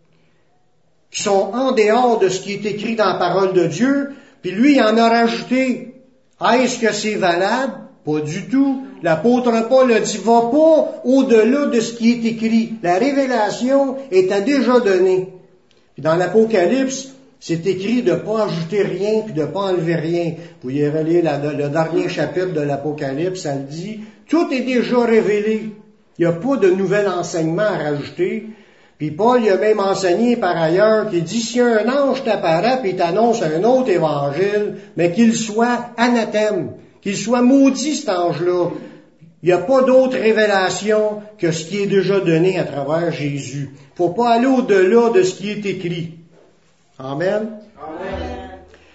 qui sont en dehors de ce qui est écrit dans la parole de Dieu, puis lui, il en a rajouté. Est-ce que c'est valable? Pas du tout. L'apôtre Paul a dit, va pas au-delà de ce qui est écrit. La révélation est déjà donnée. Puis dans l'Apocalypse, c'est écrit de ne pas ajouter rien puis de ne pas enlever rien. Vous y relire la, le dernier chapitre de l'Apocalypse, ça le dit. Tout est déjà révélé. Il n'y a pas de nouvel enseignement à rajouter. Puis Paul il a même enseigné par ailleurs qu'il dit, si un ange t'apparaît puis t'annonce un autre évangile, mais qu'il soit anathème, qu'il soit maudit cet ange-là. Il n'y a pas d'autre révélation que ce qui est déjà donné à travers Jésus. Il ne faut pas aller au-delà de ce qui est écrit. Amen. Amen.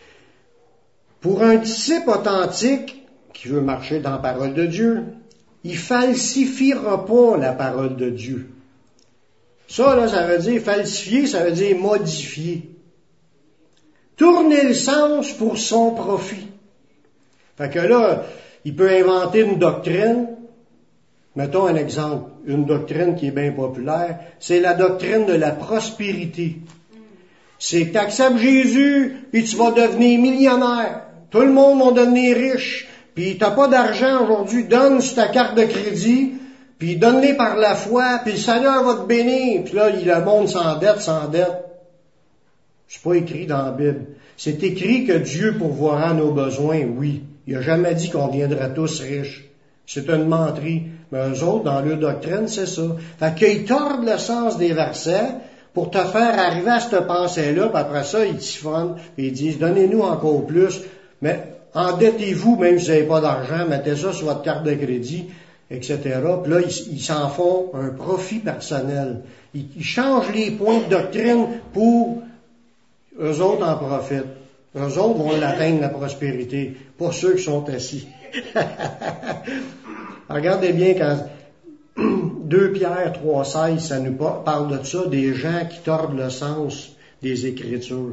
Pour un disciple authentique qui veut marcher dans la parole de Dieu, il falsifiera pas la parole de Dieu. Ça, là, ça veut dire falsifier, ça veut dire modifier. Tourner le sens pour son profit. Fait que là, il peut inventer une doctrine. Mettons un exemple, une doctrine qui est bien populaire, c'est la doctrine de la prospérité. C'est que tu acceptes Jésus, puis tu vas devenir millionnaire. Tout le monde va devenir riche. Puis t'as pas d'argent aujourd'hui, donne sur ta carte de crédit, puis donne-les par la foi, puis le Seigneur va te bénir. Puis là, le monde s'endette, s'endette. C'est pas écrit dans la Bible. C'est écrit que Dieu pourvoira nos besoins, oui. Il n'a jamais dit qu'on viendra tous riches. C'est une menterie. Mais eux autres, dans leur doctrine, c'est ça. Fait qu'ils tordent le sens des versets pour te faire arriver à cette pensée-là, puis après ça, ils siphonnent, puis ils disent, donnez-nous encore plus, mais endettez-vous, même si vous n'avez pas d'argent, mettez ça sur votre carte de crédit, et cetera. Puis là, ils, ils s'en font un profit personnel. Ils, ils changent les points de doctrine pour eux autres en profitent. Eux autres vont l'atteindre, la prospérité, pas ceux qui sont assis. Regardez bien quand deux Pierre trois seize, ça nous parle de ça, des gens qui tordent le sens des Écritures.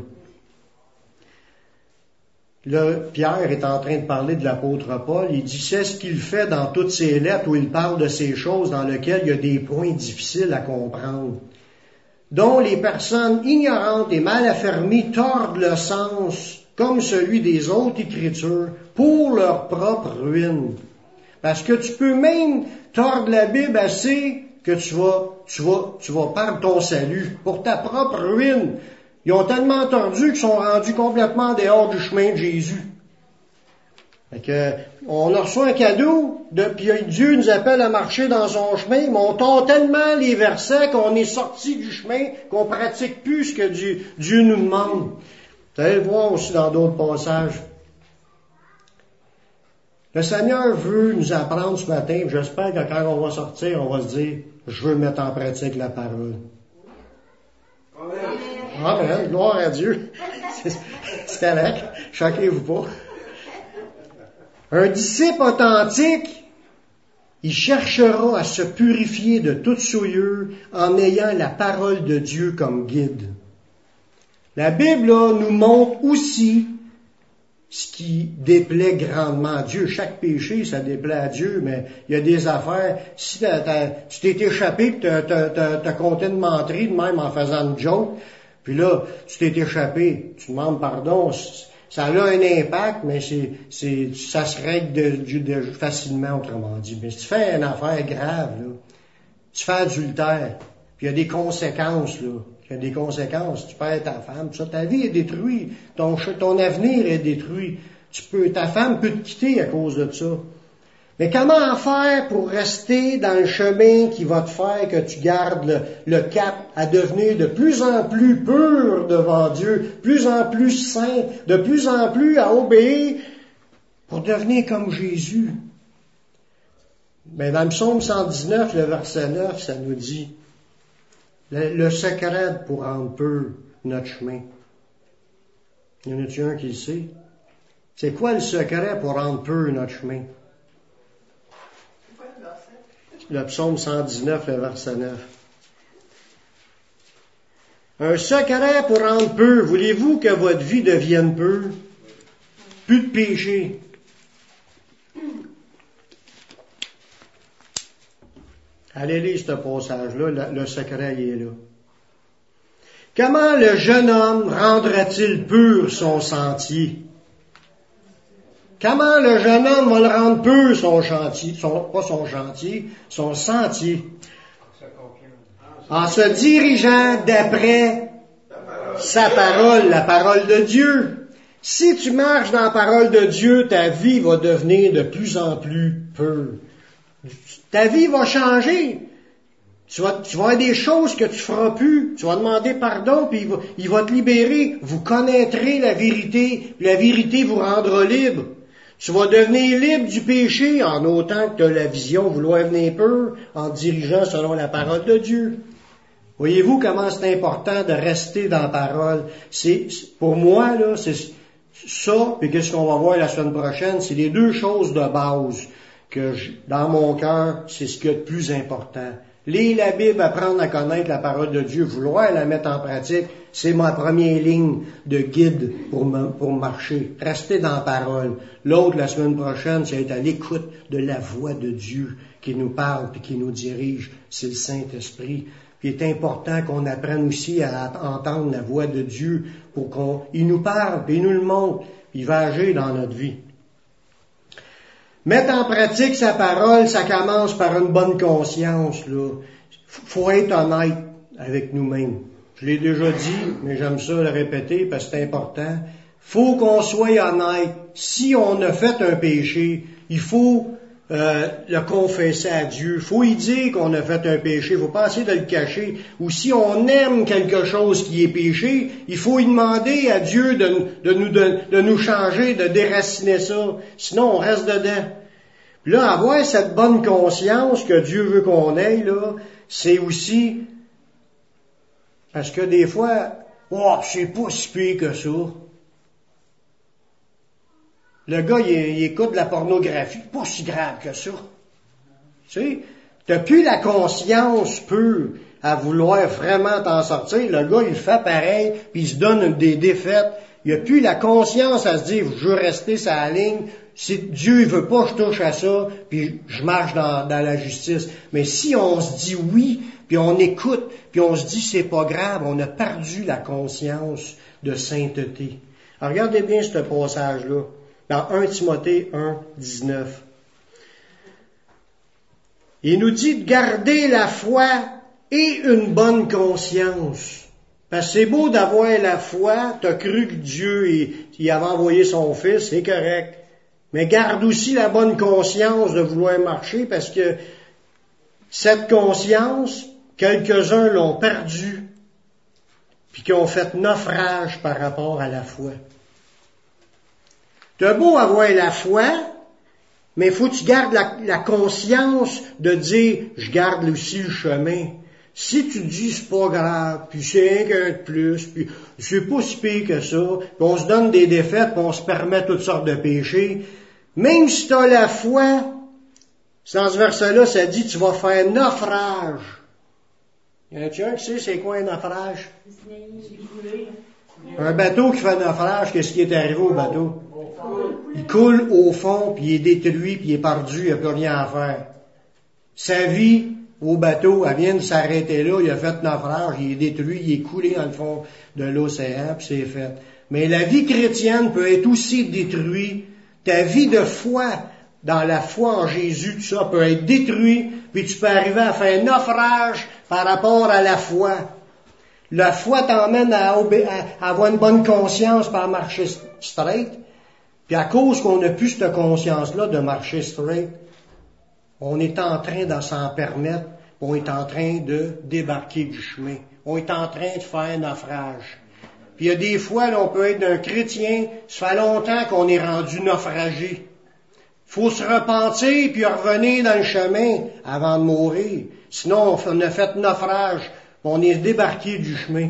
Là, Pierre est en train de parler de l'apôtre Paul. Il dit, c'est ce qu'il fait dans toutes ses lettres où il parle de ces choses dans lesquelles il y a des points difficiles à comprendre, dont les personnes ignorantes et mal affermies tordent le sens comme celui des autres Écritures pour leur propre ruine. Parce que tu peux même tordre la Bible assez que tu vas, tu vas, tu vas perdre ton salut pour ta propre ruine. Ils ont tellement tordu qu'ils sont rendus complètement dehors du chemin de Jésus. Fait que, on a reçu un cadeau, de, puis Dieu nous appelle à marcher dans son chemin, mais on tord tellement les versets qu'on est sorti du chemin, qu'on pratique plus ce que Dieu, Dieu nous demande. Vous allez le voir aussi dans d'autres passages. Le Seigneur veut nous apprendre ce matin, j'espère que quand on va sortir, on va se dire, je veux mettre en pratique la parole. Amen. Amen. Gloire à Dieu. C'est, c'est correct. Choquez-vous pas. Un disciple authentique, il cherchera à se purifier de toute souillure en ayant la parole de Dieu comme guide. La Bible là, nous montre aussi ce qui déplaît grandement à Dieu. Chaque péché, ça déplaît à Dieu, mais il y a des affaires. Si t'as, t'as, tu t'es échappé, puis t'as, t'as, t'as, t'as compté une menterie, de même en faisant une joke, puis là, tu t'es échappé, tu demandes pardon, ça a un impact, mais c'est, c'est, ça se règle de, de, de, facilement, autrement dit. Mais si tu fais une affaire grave, là, tu fais adultère, puis il y a des conséquences, là. Il y a des conséquences. Tu perds ta femme, ça, ta vie est détruite. Ton, ton avenir est détruit. Tu peux, ta femme peut te quitter à cause de ça. Mais comment faire pour rester dans le chemin qui va te faire que tu gardes le, le cap à devenir de plus en plus pur devant Dieu, de plus en plus saint, de plus en plus à obéir pour devenir comme Jésus? Mais dans le psaume cent dix-neuf, le verset neuf, ça nous dit le, le secret pour rendre pur notre chemin. Y en a-tu un qui le sait? C'est quoi le secret pour rendre pur notre chemin? Le psaume cent dix-neuf, le verset neuf. Un secret pour rendre pur. Voulez-vous que votre vie devienne pure? Plus de péché. Allez lire ce passage-là, le, le secret il est là. Comment le jeune homme rendra-t-il pur son sentier? Comment le jeune homme va le rendre pur son chantier, son, pas son chantier, son sentier? En se dirigeant d'après sa parole, la parole de Dieu. Si tu marches dans la parole de Dieu, ta vie va devenir de plus en plus pure. Ta vie va changer. Tu vas, tu vas avoir des choses que tu feras plus. Tu vas demander pardon, puis il va, il va te libérer. Vous connaîtrez la vérité, puis la vérité vous rendra libre. Tu vas devenir libre du péché en autant que tu as la vision, vouloir venir pur, en te dirigeant selon la parole de Dieu. Voyez-vous comment c'est important de rester dans la parole? C'est, pour moi, là, c'est ça, puis qu'est-ce qu'on va voir la semaine prochaine, c'est les deux choses de base que je, dans mon cœur, c'est ce qu'il y a de plus important. Lire la Bible, apprendre à connaître la parole de Dieu, vouloir la mettre en pratique, c'est ma première ligne de guide pour, me, pour marcher. Rester dans la parole. L'autre, la semaine prochaine, c'est être à l'écoute de la voix de Dieu qui nous parle et qui nous dirige. C'est le Saint-Esprit. Puis il est important qu'on apprenne aussi à entendre la voix de Dieu pour qu'on, il nous parle, puis il nous le montre, puis il va agir dans notre vie. Mettre en pratique sa parole, ça commence par une bonne conscience, là. Faut être honnête avec nous-mêmes. Je l'ai déjà dit, mais j'aime ça le répéter parce que c'est important. Faut qu'on soit honnête. Si on a fait un péché, il faut euh, le confesser à Dieu. Faut y dire qu'on a fait un péché. Faut pas essayer de le cacher. Ou si on aime quelque chose qui est péché, il faut y demander à Dieu de, de, nous, de, de nous changer, de déraciner ça. Sinon, on reste dedans. Puis là, avoir cette bonne conscience que Dieu veut qu'on ait, là, c'est aussi parce que des fois, oh, c'est pas si pire que ça. Le gars, il, il écoute de la pornographie, pas si grave que ça. Tu sais, t'as plus la conscience pure à vouloir vraiment t'en sortir. Le gars, il fait pareil, puis il se donne des défaites. Il a plus la conscience à se dire, je veux rester sur la ligne. Si Dieu il veut pas que je touche à ça, puis je marche dans, dans la justice. Mais si on se dit oui, puis on écoute, puis on se dit c'est pas grave, on a perdu la conscience de sainteté. Alors regardez bien ce passage-là, dans un Timothée un, dix-neuf. Il nous dit de garder la foi et une bonne conscience. Parce que c'est beau d'avoir la foi, t'as cru que Dieu il, il avait envoyé son Fils, c'est correct. mais garde aussi la bonne conscience de vouloir marcher, parce que cette conscience, quelques-uns l'ont perdue, puis qui ont fait naufrage par rapport à la foi. T'as beau avoir la foi, mais il faut que tu gardes la, la conscience de dire, je garde aussi le chemin. Si tu dis, c'est pas grave, puis c'est un qu'un de plus, puis c'est pas si pire que ça, puis on se donne des défaites, puis on se permet toutes sortes de péchés, même si tu as la foi, dans ce verset-là, ça dit, tu vas faire naufrage. Y en a-tu un qui sait c'est quoi un naufrage? Un bateau qui fait naufrage, qu'est-ce qui est arrivé au bateau? Il coule au fond, puis il est détruit, puis il est perdu, il n'y a plus rien à faire. Sa vie au bateau, elle vient de s'arrêter là, il a fait naufrage, il est détruit, il est coulé dans le fond de l'océan, puis c'est fait. Mais la vie chrétienne peut être aussi détruite. Ta vie de foi, dans la foi en Jésus, tout ça peut être détruit, puis tu peux arriver à faire naufrage par rapport à la foi. La foi t'emmène à, obé- à avoir une bonne conscience par marcher straight. Puis à cause qu'on n'a plus cette conscience-là de marcher straight, on est en train de s'en permettre, on est en train de débarquer du chemin. On est en train de faire naufrage. Puis il y a des fois, là, on peut être un chrétien, ça fait longtemps qu'on est rendu naufragé. Faut se repentir puis revenir dans le chemin avant de mourir. Sinon, on a fait naufrage, on est débarqué du chemin.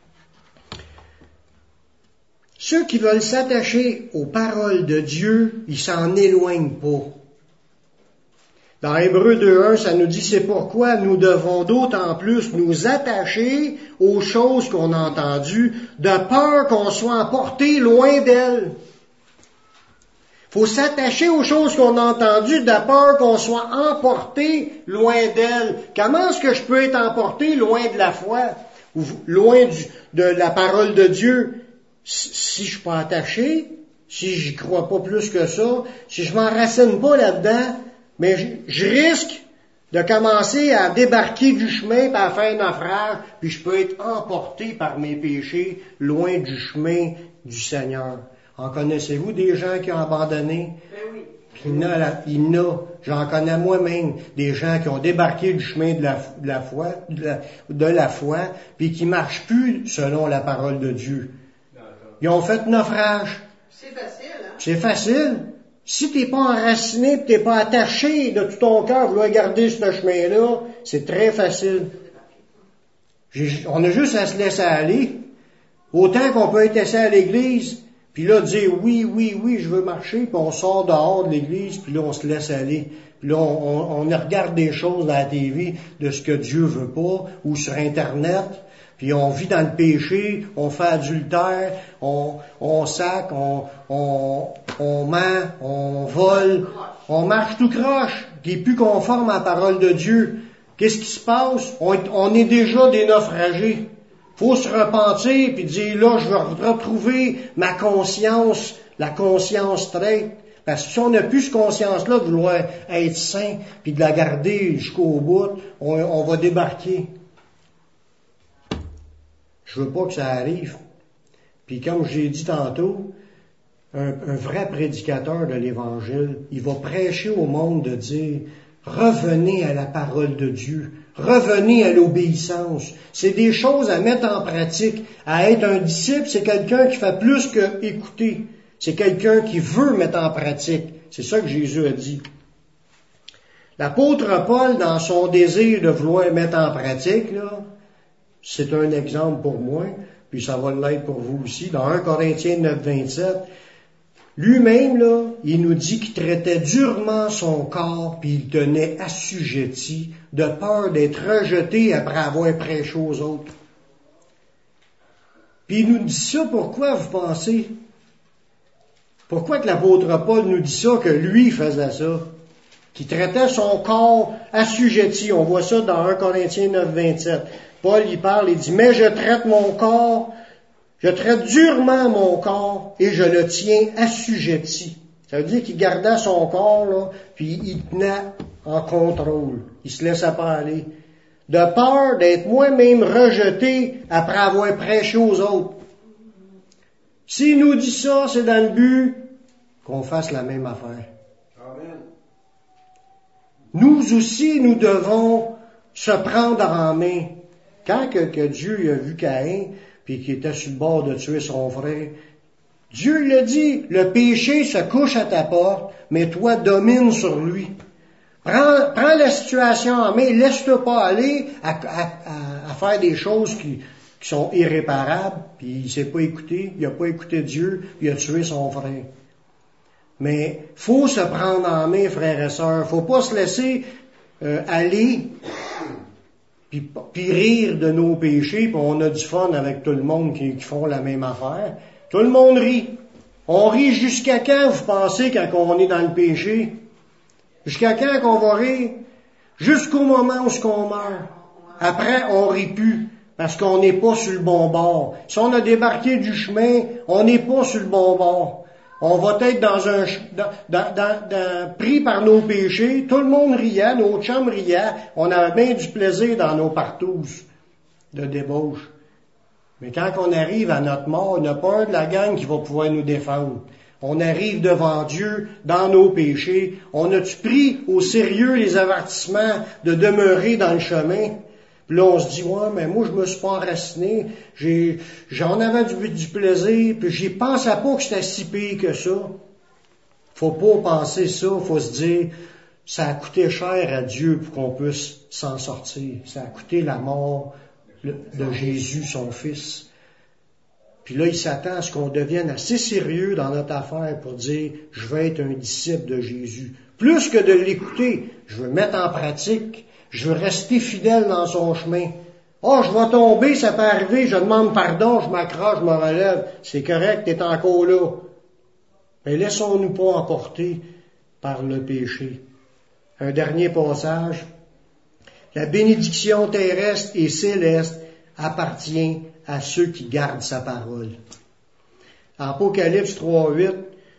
Ceux qui veulent s'attacher aux paroles de Dieu, ils s'en éloignent pas. Dans Hébreux deux un, ça nous dit, c'est pourquoi nous devons d'autant plus nous attacher aux choses qu'on a entendues, de peur qu'on soit emporté loin d'elles. Faut s'attacher aux choses qu'on a entendues, de peur qu'on soit emporté loin d'elles. Comment est-ce que je peux être emporté loin de la foi, ou loin du, de la parole de Dieu? Si je suis pas attaché, si j'y crois pas plus que ça, si je m'enracine pas là-dedans, mais je, je risque de commencer à débarquer du chemin, par faire un naufrage, puis je peux être emporté par mes péchés loin du chemin du Seigneur. En connaissez-vous des gens qui ont abandonné? Ben oui. Il y en a, il y en a, j'en connais moi-même, des gens qui ont débarqué du chemin de la, de la foi, de la, de la foi, puis qui marchent plus selon la parole de Dieu. Ils ont fait naufrage. C'est facile, hein? C'est facile. Si t'es pas enraciné et t'es pas attaché de tout ton cœur à vouloir garder ce chemin-là, c'est très facile. J'ai, on a juste à se laisser aller. Autant qu'on peut être assis à l'église, puis là dire oui, oui, oui, je veux marcher, puis on sort dehors de l'église, puis là on se laisse aller. Puis là on, on, on regarde des choses à la T V de ce que Dieu veut pas, ou sur Internet. Puis on vit dans le péché, on fait adultère, on, on sac, on, on, on ment, on vole, on marche tout croche, qui est plus conforme à la parole de Dieu. Qu'est-ce qui se passe? On est, on est déjà des naufragés. Faut se repentir puis dire là, je vais retrouver ma conscience, la conscience straight. Parce que si on n'a plus cette conscience-là de vouloir être saint puis de la garder jusqu'au bout, on, on va débarquer. Je veux pas que ça arrive. Puis comme j'ai dit tantôt, un, un vrai prédicateur de l'Évangile, il va prêcher au monde de dire, revenez à la parole de Dieu, revenez à l'obéissance. C'est des choses à mettre en pratique. À être un disciple, c'est quelqu'un qui fait plus que écouter. C'est quelqu'un qui veut mettre en pratique. C'est ça que Jésus a dit. L'apôtre Paul, dans son désir de vouloir mettre en pratique, là, c'est un exemple pour moi, puis ça va l'être pour vous aussi. Dans un Corinthiens neuf, vingt-sept, lui-même, là, il nous dit qu'il traitait durement son corps, puis il tenait assujetti, de peur d'être rejeté après avoir prêché aux autres. Puis il nous dit ça, pourquoi vous pensez? Pourquoi que l'apôtre Paul nous dit ça, que lui faisait ça? Qu'il traitait son corps assujetti. On voit ça dans un Corinthiens neuf, vingt-sept. Paul, il parle, il dit, mais je traite mon corps, je traite durement mon corps et je le tiens assujetti. Ça veut dire qu'il gardait son corps, là, puis il tenait en contrôle. Il se laissait pas aller. De peur d'être moi-même rejeté après avoir prêché aux autres. S'il nous dit ça, c'est dans le but qu'on fasse la même affaire. Amen. Nous aussi, nous devons se prendre en main. Quand que, que Dieu a vu Caïn, puis qu'il était sur le bord de tuer son frère, Dieu lui a dit, le péché se couche à ta porte, mais toi domine sur lui. Prends, prends la situation en main, laisse-toi pas aller à, à, à, à faire des choses qui, qui sont irréparables, puis il s'est pas écouté, il a pas écouté Dieu, puis il a tué son frère. Mais faut se prendre en main, frères et sœurs, faut pas se laisser euh, aller puis, puis rire de nos péchés, puis on a du fun avec tout le monde qui, qui font la même affaire. Tout le monde rit. On rit jusqu'à quand, vous pensez, quand on est dans le péché? Jusqu'à quand qu'on va rire? Jusqu'au moment où on meurt. Après, on rit plus, parce qu'on n'est pas sur le bon bord. Si on a débarqué du chemin, on n'est pas sur le bon bord. On va être dans un, dans, dans, dans, dans, pris par nos péchés. Tout le monde riait, nos chums riaient. On avait bien du plaisir dans nos partouzes de débauche. Mais quand on arrive à notre mort, on n'a pas un de la gang qui va pouvoir nous défendre. On arrive devant Dieu dans nos péchés. On a-tu pris au sérieux les avertissements de demeurer dans le chemin? Puis là, on se dit, ouais, mais moi, je me suis pas enraciné. J'ai, j'en avais du, du plaisir, puis j'y pensais pas que c'était si pire que ça. Faut pas penser ça. Faut se dire, ça a coûté cher à Dieu pour qu'on puisse s'en sortir. Ça a coûté la mort de Jésus, son Fils. Puis là, il s'attend à ce qu'on devienne assez sérieux dans notre affaire pour dire, je veux être un disciple de Jésus. Plus que de l'écouter, je veux mettre en pratique. Je veux rester fidèle dans son chemin. Oh, je vais tomber, ça peut arriver, je demande pardon, je m'accroche, je me relève. C'est correct, t'es encore là. Mais laissons-nous pas emporter par le péché. Un dernier passage. La bénédiction terrestre et céleste appartient à ceux qui gardent sa parole. Apocalypse trois huit,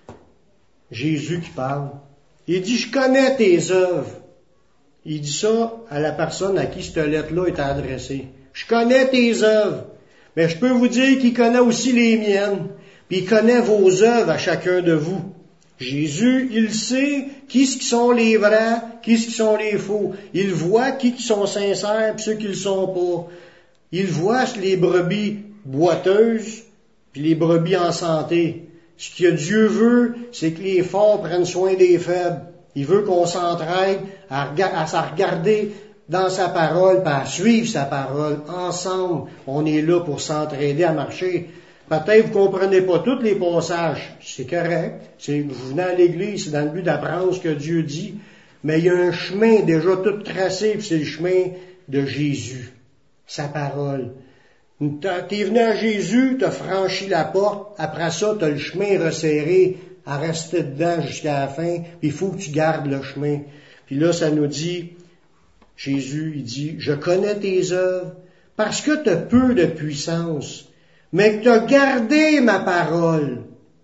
Jésus qui parle. Il dit, je connais tes œuvres. Il dit ça à la personne à qui cette lettre-là est adressée. Je connais tes œuvres, mais je peux vous dire qu'il connaît aussi les miennes, puis il connaît vos œuvres à chacun de vous. Jésus, il sait qui ce qui sont les vrais, qui ce qui sont les faux. Il voit qui qui sont sincères, puis ceux qui le sont pas. Il voit les brebis boiteuses, puis les brebis en santé. Ce que Dieu veut, c'est que les forts prennent soin des faibles. Il veut qu'on s'entraide à, à s'en regarder dans sa parole, puis à suivre sa parole. Ensemble, on est là pour s'entraider à marcher. Peut-être vous comprenez pas tous les passages. C'est correct. C'est, vous venez à l'église, c'est dans le but d'apprendre ce que Dieu dit. Mais il y a un chemin déjà tout tracé, puis c'est le chemin de Jésus. Sa parole. T'es venu à Jésus, t'as franchi la porte. Après ça, t'as le chemin resserré à rester dedans jusqu'à la fin, puis il faut que tu gardes le chemin. Puis là, ça nous dit, Jésus, il dit, je connais tes œuvres, parce que tu as peu de puissance, mais que tu as gardé ma parole.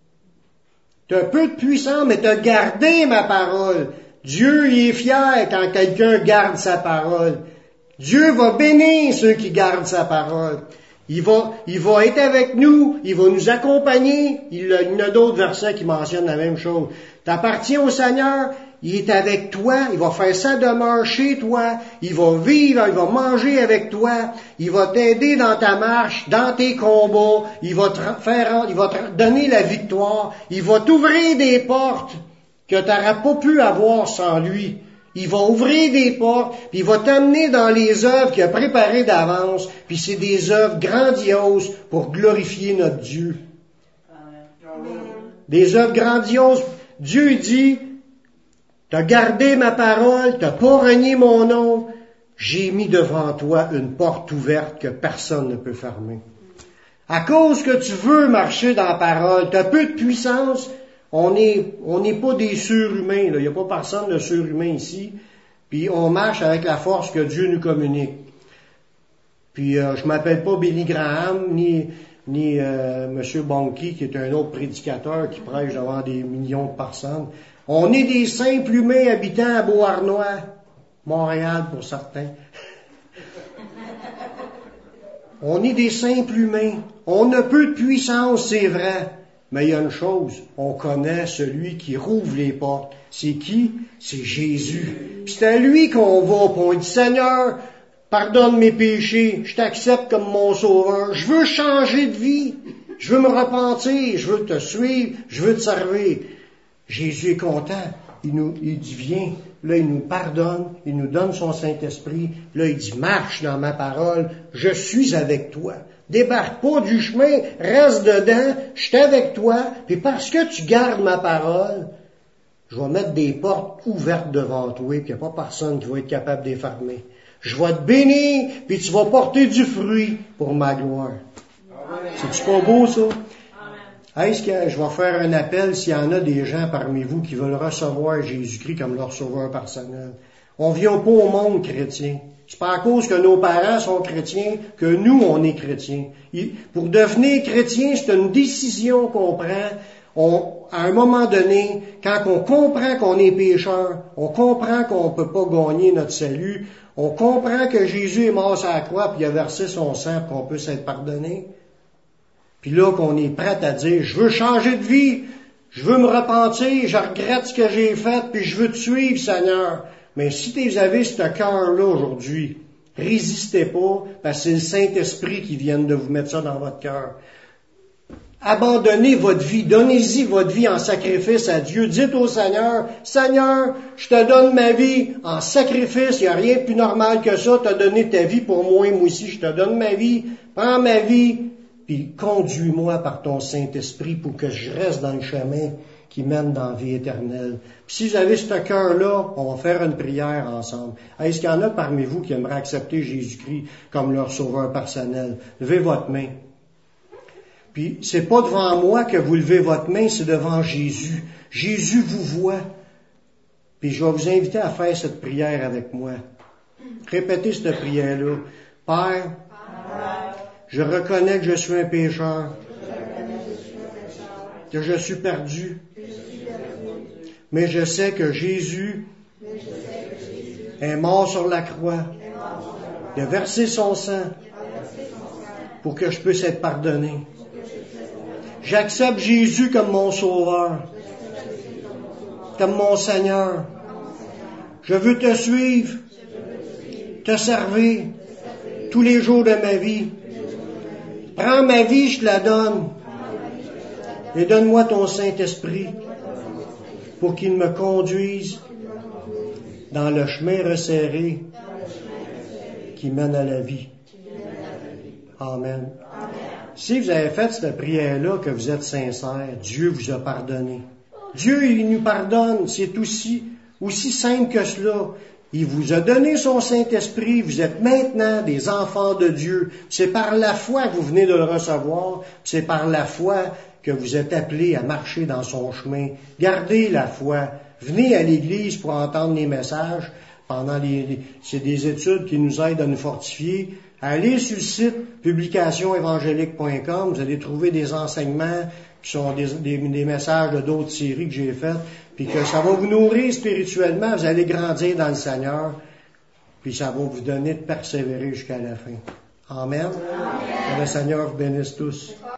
Tu as peu de puissance, mais tu as gardé ma parole. Dieu, il est fier quand quelqu'un garde sa parole. Dieu va bénir ceux qui gardent sa parole. Il va, il va être avec nous, il va nous accompagner. Il, il y a d'autres versets qui mentionnent la même chose. T'appartiens au Seigneur, il est avec toi, il va faire sa demeure chez toi, il va vivre, il va manger avec toi, il va t'aider dans ta marche, dans tes combats, il va te faire, il va te donner la victoire, il va t'ouvrir des portes que tu n'auras pas pu avoir sans lui. Il va ouvrir des portes, puis il va t'amener dans les œuvres qu'il a préparées d'avance, puis c'est des œuvres grandioses pour glorifier notre Dieu. Amen. Des œuvres grandioses. Dieu dit, t'as gardé ma parole, t'as pas renié mon nom, j'ai mis devant toi une porte ouverte que personne ne peut fermer. À cause que tu veux marcher dans la parole, t'as peu de puissance. On n'est on n'est pas des surhumains, il n'y a pas personne de surhumain ici, puis on marche avec la force que Dieu nous communique. Puis euh, je m'appelle pas Billy Graham, ni, ni euh, M. Bonky, qui est un autre prédicateur qui prêche devant des millions de personnes. On est des simples humains habitants à Beauharnois, Montréal pour certains. On est des simples humains. On a peu de puissance, c'est vrai. Mais il y a une chose, on connaît celui qui rouvre les portes. C'est qui? C'est Jésus. Puis c'est à lui qu'on va, puis on dit, Seigneur, pardonne mes péchés, je t'accepte comme mon sauveur, je veux changer de vie, je veux me repentir, je veux te suivre, je veux te servir. Jésus est content, il nous, il dit, viens, là il nous pardonne, il nous donne son Saint-Esprit, là il dit, marche dans ma parole, je suis avec toi. Débarque pas du chemin, reste dedans, je suis avec toi, puis parce que tu gardes ma parole, je vais mettre des portes ouvertes devant toi, puis il n'y a pas personne qui va être capable de les fermer. Je vais te bénir, puis tu vas porter du fruit pour ma gloire. C'est-tu pas beau, ça? Est-ce que je vais faire un appel s'il y en a des gens parmi vous qui veulent recevoir Jésus-Christ comme leur sauveur personnel? On vient pas au monde chrétien. C'est pas à cause que nos parents sont chrétiens que nous, on est chrétiens. Pour devenir chrétien, c'est une décision qu'on prend. On, à un moment donné, quand on comprend qu'on est pécheur, on comprend qu'on ne peut pas gagner notre salut, on comprend que Jésus est mort sur la croix puis il a versé son sang pour qu'on puisse être pardonné. Puis là, qu'on est prêt à dire, je veux changer de vie, je veux me repentir, je regrette ce que j'ai fait, puis je veux te suivre, Seigneur. Mais si vous avez ce cœur-là aujourd'hui, résistez pas, parce que c'est le Saint-Esprit qui vient de vous mettre ça dans votre cœur. Abandonnez votre vie, donnez-y votre vie en sacrifice à Dieu. Dites au Seigneur, Seigneur, je te donne ma vie en sacrifice, il n'y a rien de plus normal que ça, tu as donné ta vie pour moi, moi aussi, je te donne ma vie, prends ma vie, puis conduis-moi par ton Saint-Esprit pour que je reste dans le chemin qui mène dans la vie éternelle. Puis si vous avez ce cœur-là, on va faire une prière ensemble. Est-ce qu'il y en a parmi vous qui aimeraient accepter Jésus-Christ comme leur sauveur personnel? Levez votre main. Puis c'est pas devant moi que vous levez votre main, c'est devant Jésus. Jésus vous voit. Puis je vais vous inviter à faire cette prière avec moi. Répétez cette prière-là. Père, je reconnais que je suis un pécheur, que je suis perdu, mais je sais que Jésus est mort sur la croix, il a versé son sang pour que je puisse être pardonné. J'accepte Jésus comme mon sauveur, comme mon Seigneur. Je veux te suivre, te servir tous les jours de ma vie. Prends ma vie, je te la donne. Et donne-moi ton Saint-Esprit pour qu'il me conduise dans le chemin resserré qui mène à la vie. Amen. Si vous avez fait cette prière-là, que vous êtes sincère, Dieu vous a pardonné. Dieu, il nous pardonne. C'est aussi, aussi simple que cela. Il vous a donné son Saint-Esprit. Vous êtes maintenant des enfants de Dieu. C'est par la foi que vous venez de le recevoir. C'est par la foi que vous êtes appelés à marcher dans son chemin. Gardez la foi. Venez à l'Église pour entendre les messages. Pendant les, les, c'est des études qui nous aident à nous fortifier. Allez sur le site publication évangélique point com. Vous allez trouver des enseignements qui sont des, des, des messages de d'autres séries que j'ai faites. Puis que ça va vous nourrir spirituellement. Vous allez grandir dans le Seigneur. Puis ça va vous donner de persévérer jusqu'à la fin. Amen. Amen. Que le Seigneur vous bénisse tous.